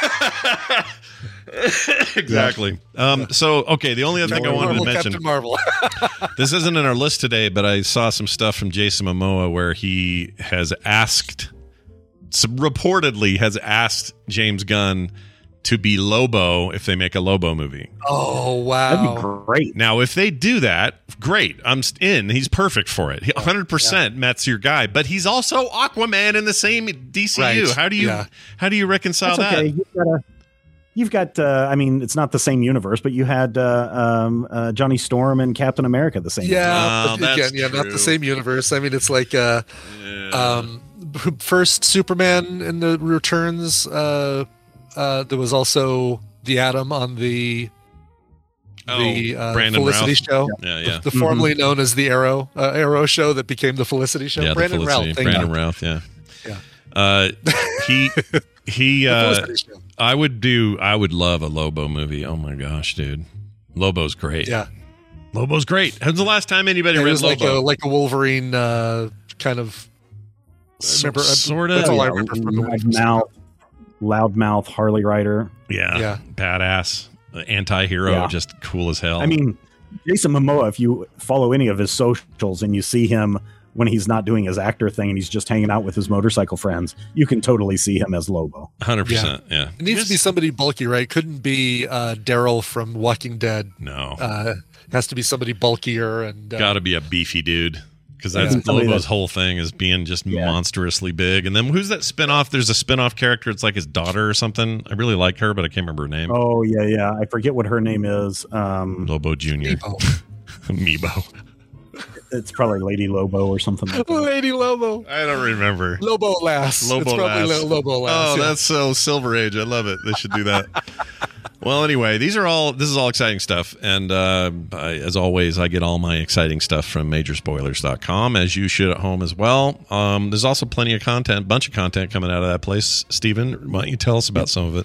Exactly. Um, so, okay, the only other thing I wanted Marvel, to mention. Captain Marvel. This isn't in our list today, but I saw some stuff from Jason Momoa where he has asked, some, reportedly has asked James Gunn to be Lobo if they make a Lobo movie. Oh, That'd be wow. great. Now, if they do that, great. I'm in. He's perfect for it. He- one hundred percent Matt's your guy, but he's also Aquaman in the same D C U. Right. How do you Yeah. how do you reconcile That's okay. that? You've got a, you've got. Uh, I mean, it's not the same universe, but you had uh, um, uh, Johnny Storm and Captain America the same. Yeah, Oh, but again, that's yeah, not true. the same universe. I mean, it's like uh, um, first Superman in the returns. Uh, uh, there was also the Atom on the Oh, the uh, Brandon Felicity Routh. show, Yeah, yeah. the formerly known as the Arrow uh, Arrow show that became the Felicity show. Yeah, Brandon the Felicity, Routh. thank Brandon you. Routh, yeah. Yeah. Uh, he he. The Uh, Felicity show. I would do. I would love a Lobo movie. Oh my gosh, dude, Lobo's great. Yeah, Lobo's great. When's the last time anybody it read was like a Lobo? like a Wolverine uh, kind of. Remember, sort That's of. all I Yeah, remember from the movie. loudmouth, loudmouth Harley Rider. Yeah, Yeah. badass, anti-hero, Yeah. just cool as hell. I mean, Jason Momoa. If you follow any of his socials and you see him when he's not doing his actor thing and he's just hanging out with his motorcycle friends, you can totally see him as Lobo. hundred percent. Yeah, It needs to be somebody bulky, right? Couldn't be uh, Daryl from Walking Dead. no, Uh, has to be somebody bulkier and uh, got to be a beefy dude. Because that's Yeah. Somebody Lobo's that- whole thing is being just Yeah. monstrously big. And then who's that spinoff? There's a spinoff character. It's like his daughter or something. I really like her, but I can't remember her name. Oh yeah, yeah. I forget what her name is. Um, Lobo Junior Oh, Amiibo. it's probably Lady Lobo or something like that. Lady Lobo, I don't remember. Lobo Lass. Lobo it's probably Lass. Lo- Lobo Lass. Oh, yeah. that's so Silver Age. I love it. They should do that. Well, anyway, these are all. This is all exciting stuff, and uh, I, as always, I get all my exciting stuff from major spoilers dot com, as you should at home as well. Um, there's also plenty of content, bunch of content coming out of that place. Stephen, why don't you tell us about some of it?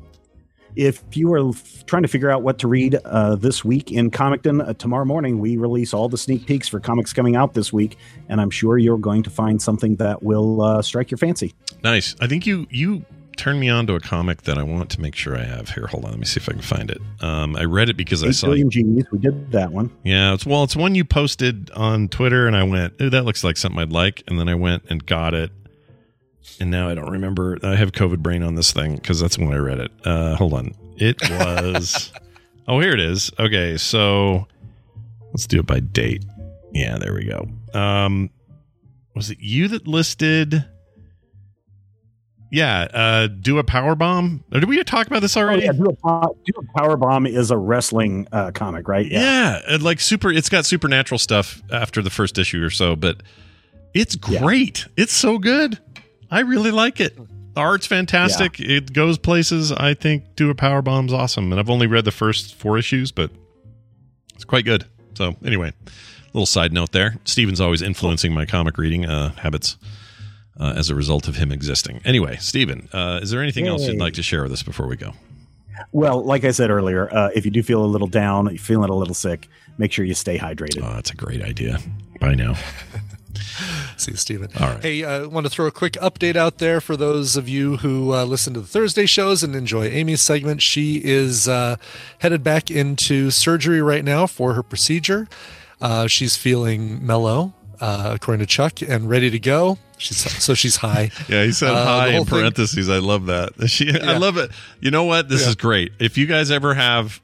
If you are f- trying to figure out what to read uh, this week in Comicton, uh, tomorrow morning we release all the sneak peeks for comics coming out this week, and I'm sure you're going to find something that will uh, strike your fancy. Nice. I think you you turned me on to a comic that I want to make sure I have here. Hold on, let me see if I can find it. Um, I read it because I Eight saw. billion G's, we did that one. Yeah, it's well, it's one you posted on Twitter, and I went, "Ooh, that looks like something I'd like," and then I went and got it, and now I don't remember. I have COVID brain on this thing because that's when I read it. Uh, hold on, it was. Oh, here it is. Okay, so let's do it by date. Yeah, there we go. Um, was it you that listed? Yeah, uh, do a power bomb. Or did we talk about this Oh, already? yeah, Do a, Po- Do a Power Bomb is a wrestling uh, comic, right? Yeah, and like super. It's got supernatural stuff after the first issue or so, but it's Yeah. great. It's so good. I really like it. The art's fantastic. It goes places. I think Do a Power Bomb's awesome, and I've only read the first four issues, but it's quite good. So anyway, little side note there. Steven's always influencing my comic reading uh, habits uh, as a result of him existing. Anyway, Steven, uh, is there anything else you'd like to share with us before we go? Well, like I said earlier, uh, if you do feel a little down, you're feeling a little sick, make sure you stay hydrated. Oh, that's a great idea. Bye now. See you, Steven. All right. Hey, I uh, want to throw a quick update out there for those of you who uh, listen to the Thursday shows and enjoy Amy's segment. She is uh, headed back into surgery right now for her procedure. Uh, she's feeling mellow, uh, according to Chuck, and ready to go. She's so she's high. Yeah, he said uh, high in thing. parentheses. I love that. She, yeah. I love it. You know what? This yeah. is great. If you guys ever have,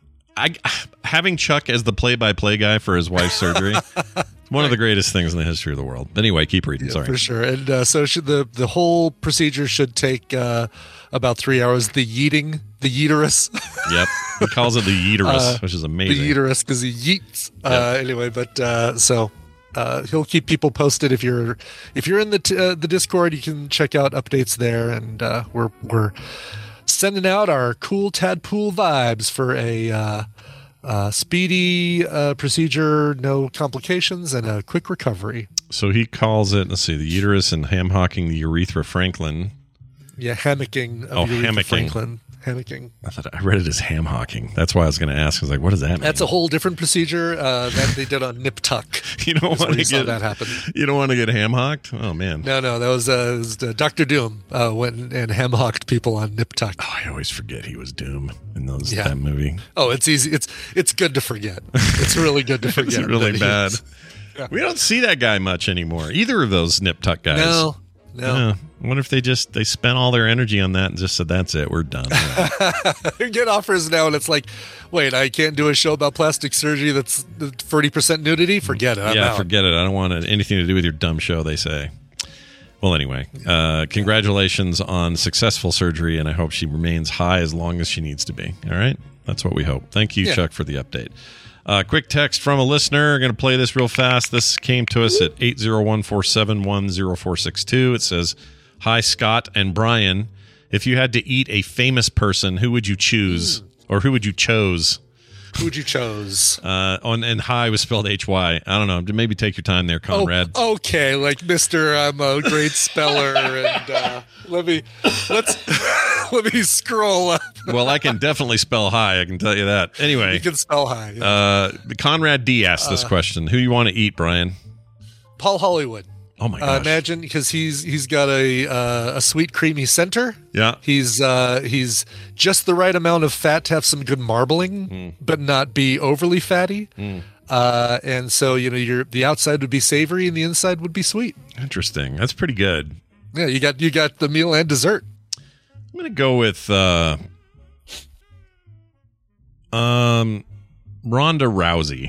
I having Chuck as the play-by-play guy for his wife's surgery. One of the greatest things in the history of the world. Anyway, keep reading. Yeah, Sorry. For sure. And uh, so should the the whole procedure should take uh, about three hours. The yeeting, the uterus. Yep. He calls it the uterus, uh, which is amazing. The uterus because he yeets. Yep. Uh, anyway, but uh, so uh, he'll keep people posted. If you're if you're in the t- uh, the Discord, you can check out updates there, and uh, we're we're sending out our cool Tadpool vibes for a. Uh, Uh, speedy uh, procedure, no complications, and a quick recovery. So he calls it, let's see, the uterus and ham hocking the urethra Franklin. Yeah, hammocking of oh, urethra hammocking. Franklin. Hammocking. I thought I read it as ham hocking. That's why I was going to ask. I was like, what does that mean? That's a whole different procedure uh, that they did on Nip Tuck. You don't want to get that happen. You don't want to get ham hocked? Oh man. No, no, that was, uh, was uh, Doctor Doom uh, went and ham hocked people on Nip Tuck. Oh, I always forget he was Doom in those Yeah. that movie. Oh, it's easy. It's it's good to forget. It's really good to forget. It's really that he bad. is. Yeah. We don't see that guy much anymore. Either of those Nip Tuck guys. No, no. Yeah. I wonder if they just they spent all their energy on that and just said, "That's it, we're done." You get offers now, and it's like, wait, I can't do a show about plastic surgery that's thirty percent nudity. Forget it. I'm yeah, out. forget it. I don't want anything to do with your dumb show. They say. Well, anyway, uh, congratulations on successful surgery, and I hope she remains high as long as she needs to be. All right, that's what we hope. Thank you, Yeah. Chuck, for the update. Uh, quick text from a listener. I'm going to play this real fast. This came to us at eight zero one, four seven one, zero four six two. It says, "Hi, Scott and Brian. If you had to eat a famous person, who would you choose? Or who would you chose?" Who would you chose? Uh, on and "hi" was spelled H Y. I don't know. Maybe take your time there, Conrad. Oh, okay, like Mister I'm a great speller, and uh, let me let's let me scroll up. Well, I can definitely spell "hi." I can tell you that. Anyway, You can spell high. Yeah. uh, Conrad D asked this Uh, question: who you want to eat, Brian? Paul Hollywood. Oh my Uh, gosh! imagine because he's he's got a uh, a sweet creamy center. Yeah. He's uh, he's just the right amount of fat to have some good marbling, Mm. but not be overly fatty. Mm. Uh, and so you know, your the outside would be savory and the inside would be sweet. Interesting. That's pretty good. Yeah, you got you got the meal and dessert. I'm gonna go with uh, um, Ronda Rousey.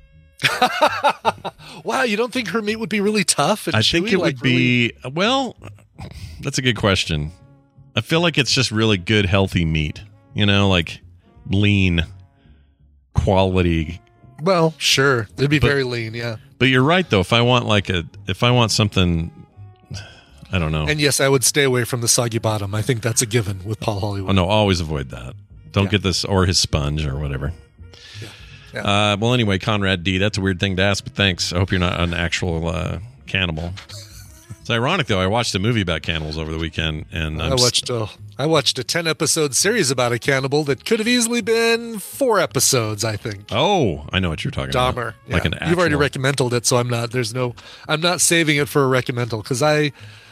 Wow, you don't think her meat would be really tough? And I think chewy, it like would be well. That's a good question. I feel like it's just really good, healthy meat. You know, like lean, quality. really- well, sure, it'd be But- very lean. Yeah, But you're right, though. If I want like a, if I want something, I don't know. and yes, I would stay away from the soggy bottom. I think that's a given with Paul Hollywood. Oh no, always avoid that. Don't Yeah. get this or his sponge or whatever. Yeah. Uh, well, anyway, Conrad D. That's a weird thing to ask, but thanks. I hope you're not an actual uh, cannibal. It's ironic though. I watched a movie about cannibals over the weekend, and I'm I watched a I watched a ten episode series about a cannibal that could have easily been four episodes. I think. Oh, I know what you're talking about. Dahmer. Like Yeah. an actual, You've already recommended it, so I'm not. There's no. I'm not saving it for a recommendal because I.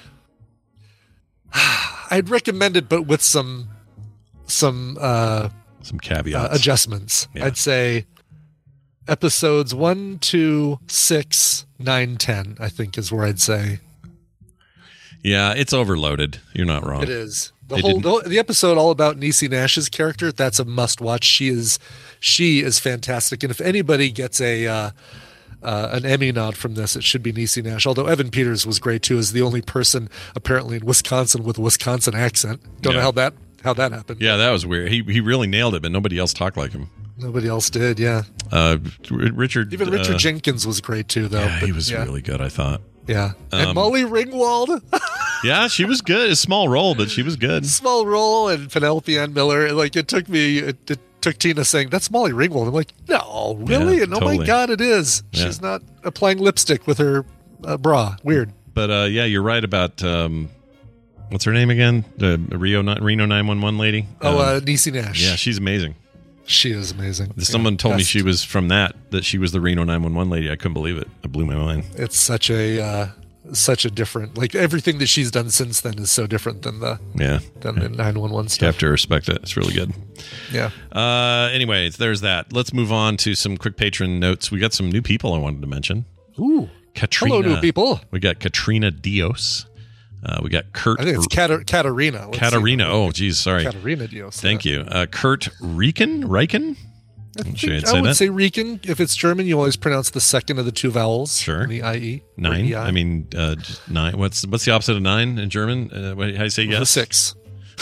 I'd recommend it, but with some, some uh, some uh, caveats. adjustments. Yeah. I'd say episodes one, two, six, nine, ten. I think is where I'd say Yeah, it's overloaded. You're not wrong. it is. The They whole didn't- the, whole- the episode all about Niecy Nash's character. That's a must watch. She is she is fantastic. And if anybody gets a uh, uh, an Emmy nod from this, it should be Niecy Nash. Although Evan Peters was great too, as the only person apparently in Wisconsin with a Wisconsin accent. Don't Yeah. know how that how that happened. Yeah, that was weird. He he really nailed it, but nobody else talked like him. Nobody else did. Yeah. Uh, R- Richard. Even Richard uh, Jenkins was great too, though. Yeah, but he was yeah. really good. I thought. Yeah. And Um, Molly Ringwald, Yeah, she was good. A small role, but she was good. small role, and Penelope Ann Miller. Like it took me, it, it took Tina saying, "That's Molly Ringwald." I'm like, "No, really?" Yeah, and oh totally. my God, it is. Yeah. She's not applying lipstick with her uh, bra. Weird. But uh, yeah, you're right about um, what's her name again? The Rio Reno nine one one lady. Oh, Um, uh, Niecy Nash. yeah, she's amazing. She is amazing. Someone Yeah, told me best. she was from that. That she was the Reno nine one one lady. I couldn't believe it. It blew my mind. It's such a uh, such a different, like everything that she's done since then is so different than the Yeah, than the nine one one you stuff. have to respect it. It's really good. Yeah. Uh, anyways, there's that. Let's move on to some quick patron notes. We got some new people I wanted to mention. Ooh. Katrina. Hello, new people. We got Katrina Dios. Uh, we got Kurt. I think it's Kat- Katarina. Let's Katarina. see. Oh, geez, sorry. Katarina Dios. Thank yeah. you. Uh, Kurt Rieken? Rieken? I, I'm sure think, you'd I say would that. say Rieken. If it's German, you always pronounce the second of the two vowels. Sure. in the I E. or Nine. E I. I mean, uh, just nine. What's what's the opposite of nine in German? Uh, what, how do you say The yes? six.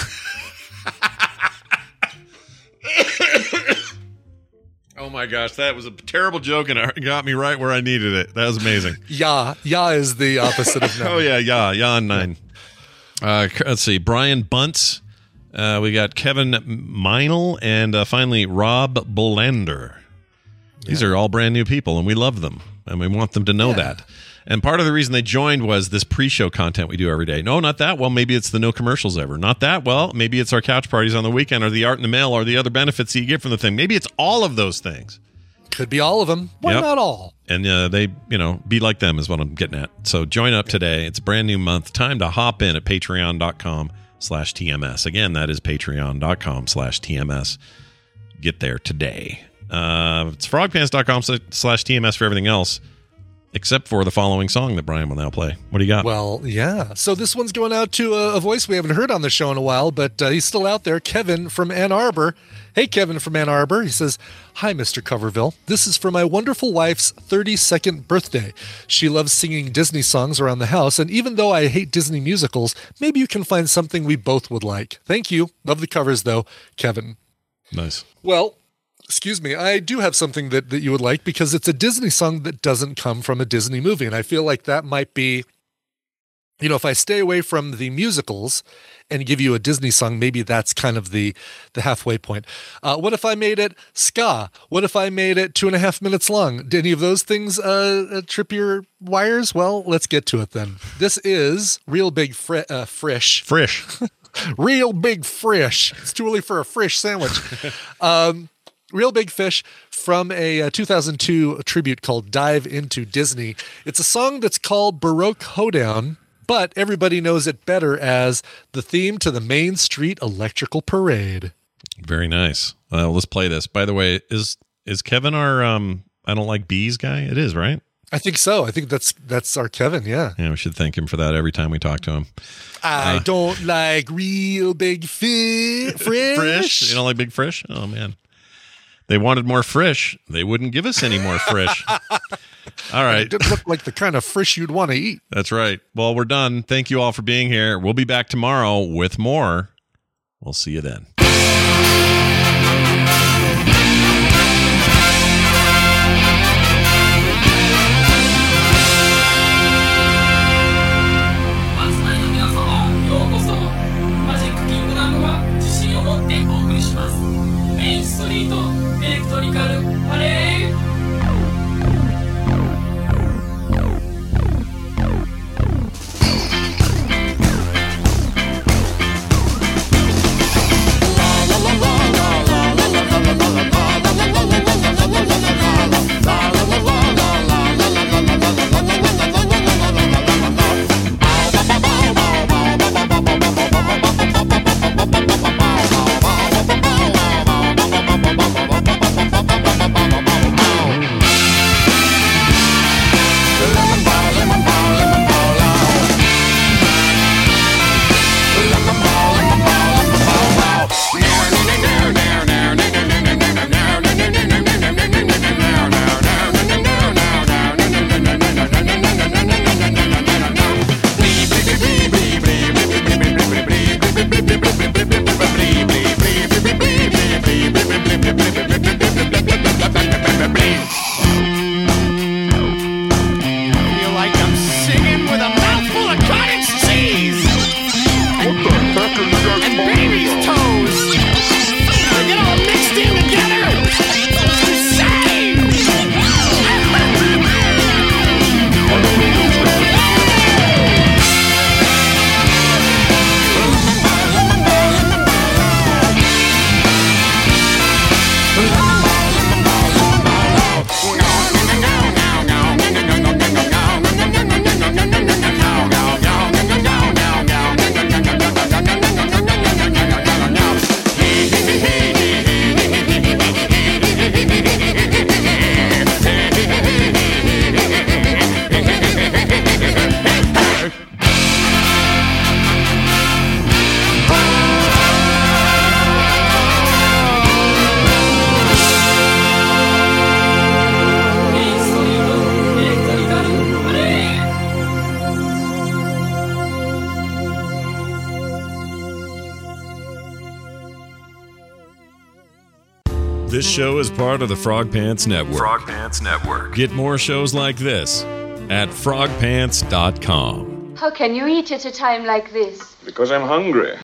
Oh my gosh, that was a terrible joke, and it got me right where I needed it. That was amazing. Ja. Ja is the opposite of nine. Oh yeah, yeah, yeah, on nine. Uh, let's see, Brian Bunce. Uh, we got Kevin Meinl, and uh, finally Rob Bolander. These are all brand new people, and we love them, and we want them to know Yeah. that. And part of the reason they joined was this pre-show content we do every day. No, not that. Well, maybe it's the no commercials ever. Not that. Well, maybe it's our couch parties on the weekend, or the art in the mail, or the other benefits that you get from the thing. Maybe it's all of those things. Could be all of them. Why Yep. not all? And uh, they, you know, be like them is what I'm getting at. So join up today. It's a brand new month. Time to hop in at patreon.com slash TMS. Again, that is patreon.com slash TMS. Get there today. Uh, it's frogpants.com slash TMS for everything else, except for the following song that Brian will now play. What do you got? Well, yeah. So this one's going out to a, a voice we haven't heard on the show in a while, but uh, he's still out there. Kevin from Ann Arbor. Hey, Kevin from Ann Arbor. He says, "Hi, Mister Coverville. This is for my wonderful wife's thirty-second birthday. She loves singing Disney songs around the house, and even though I hate Disney musicals, maybe you can find something we both would like. Thank you. Love the covers, though, Kevin." Nice. Well, excuse me, I do have something that, that you would like, because it's a Disney song that doesn't come from a Disney movie. And I feel like that might be, you know, if I stay away from the musicals and give you a Disney song, maybe that's kind of the, the halfway point. Uh, what if I made it ska? What if I made it two and a half minutes long? Did any of those things uh, uh, trip your wires? Well, let's get to it then. This is Real Big Fri- uh, Frisch. Frisch. Real Big Frisch. It's too early for a Frisch sandwich. Um, Real Big Fish from a, uh two thousand two tribute called Dive Into Disney. It's a song that's called Baroque Hoedown, but everybody knows it better as the theme to the Main Street Electrical Parade. Very nice. Well, let's play this. By the way, is is Kevin our um I don't like bees guy? It is, right? I think so. I think that's that's our Kevin, yeah. Yeah, we should thank him for that every time we talk to him. I Uh, don't like real big fi- fish. Frisch? You don't like big fish? Oh, man. They wanted more frisch. They wouldn't give us any more frisch. All right. It didn't look like the kind of fish you'd want to eat. That's right. Well, we're done. Thank you all for being here. We'll be back tomorrow with more. We'll see you then. This show is part of the Frog Pants Network. Frog Pants Network. Get more shows like this at frog pants dot com. How can you eat at a time like this? Because I'm hungry.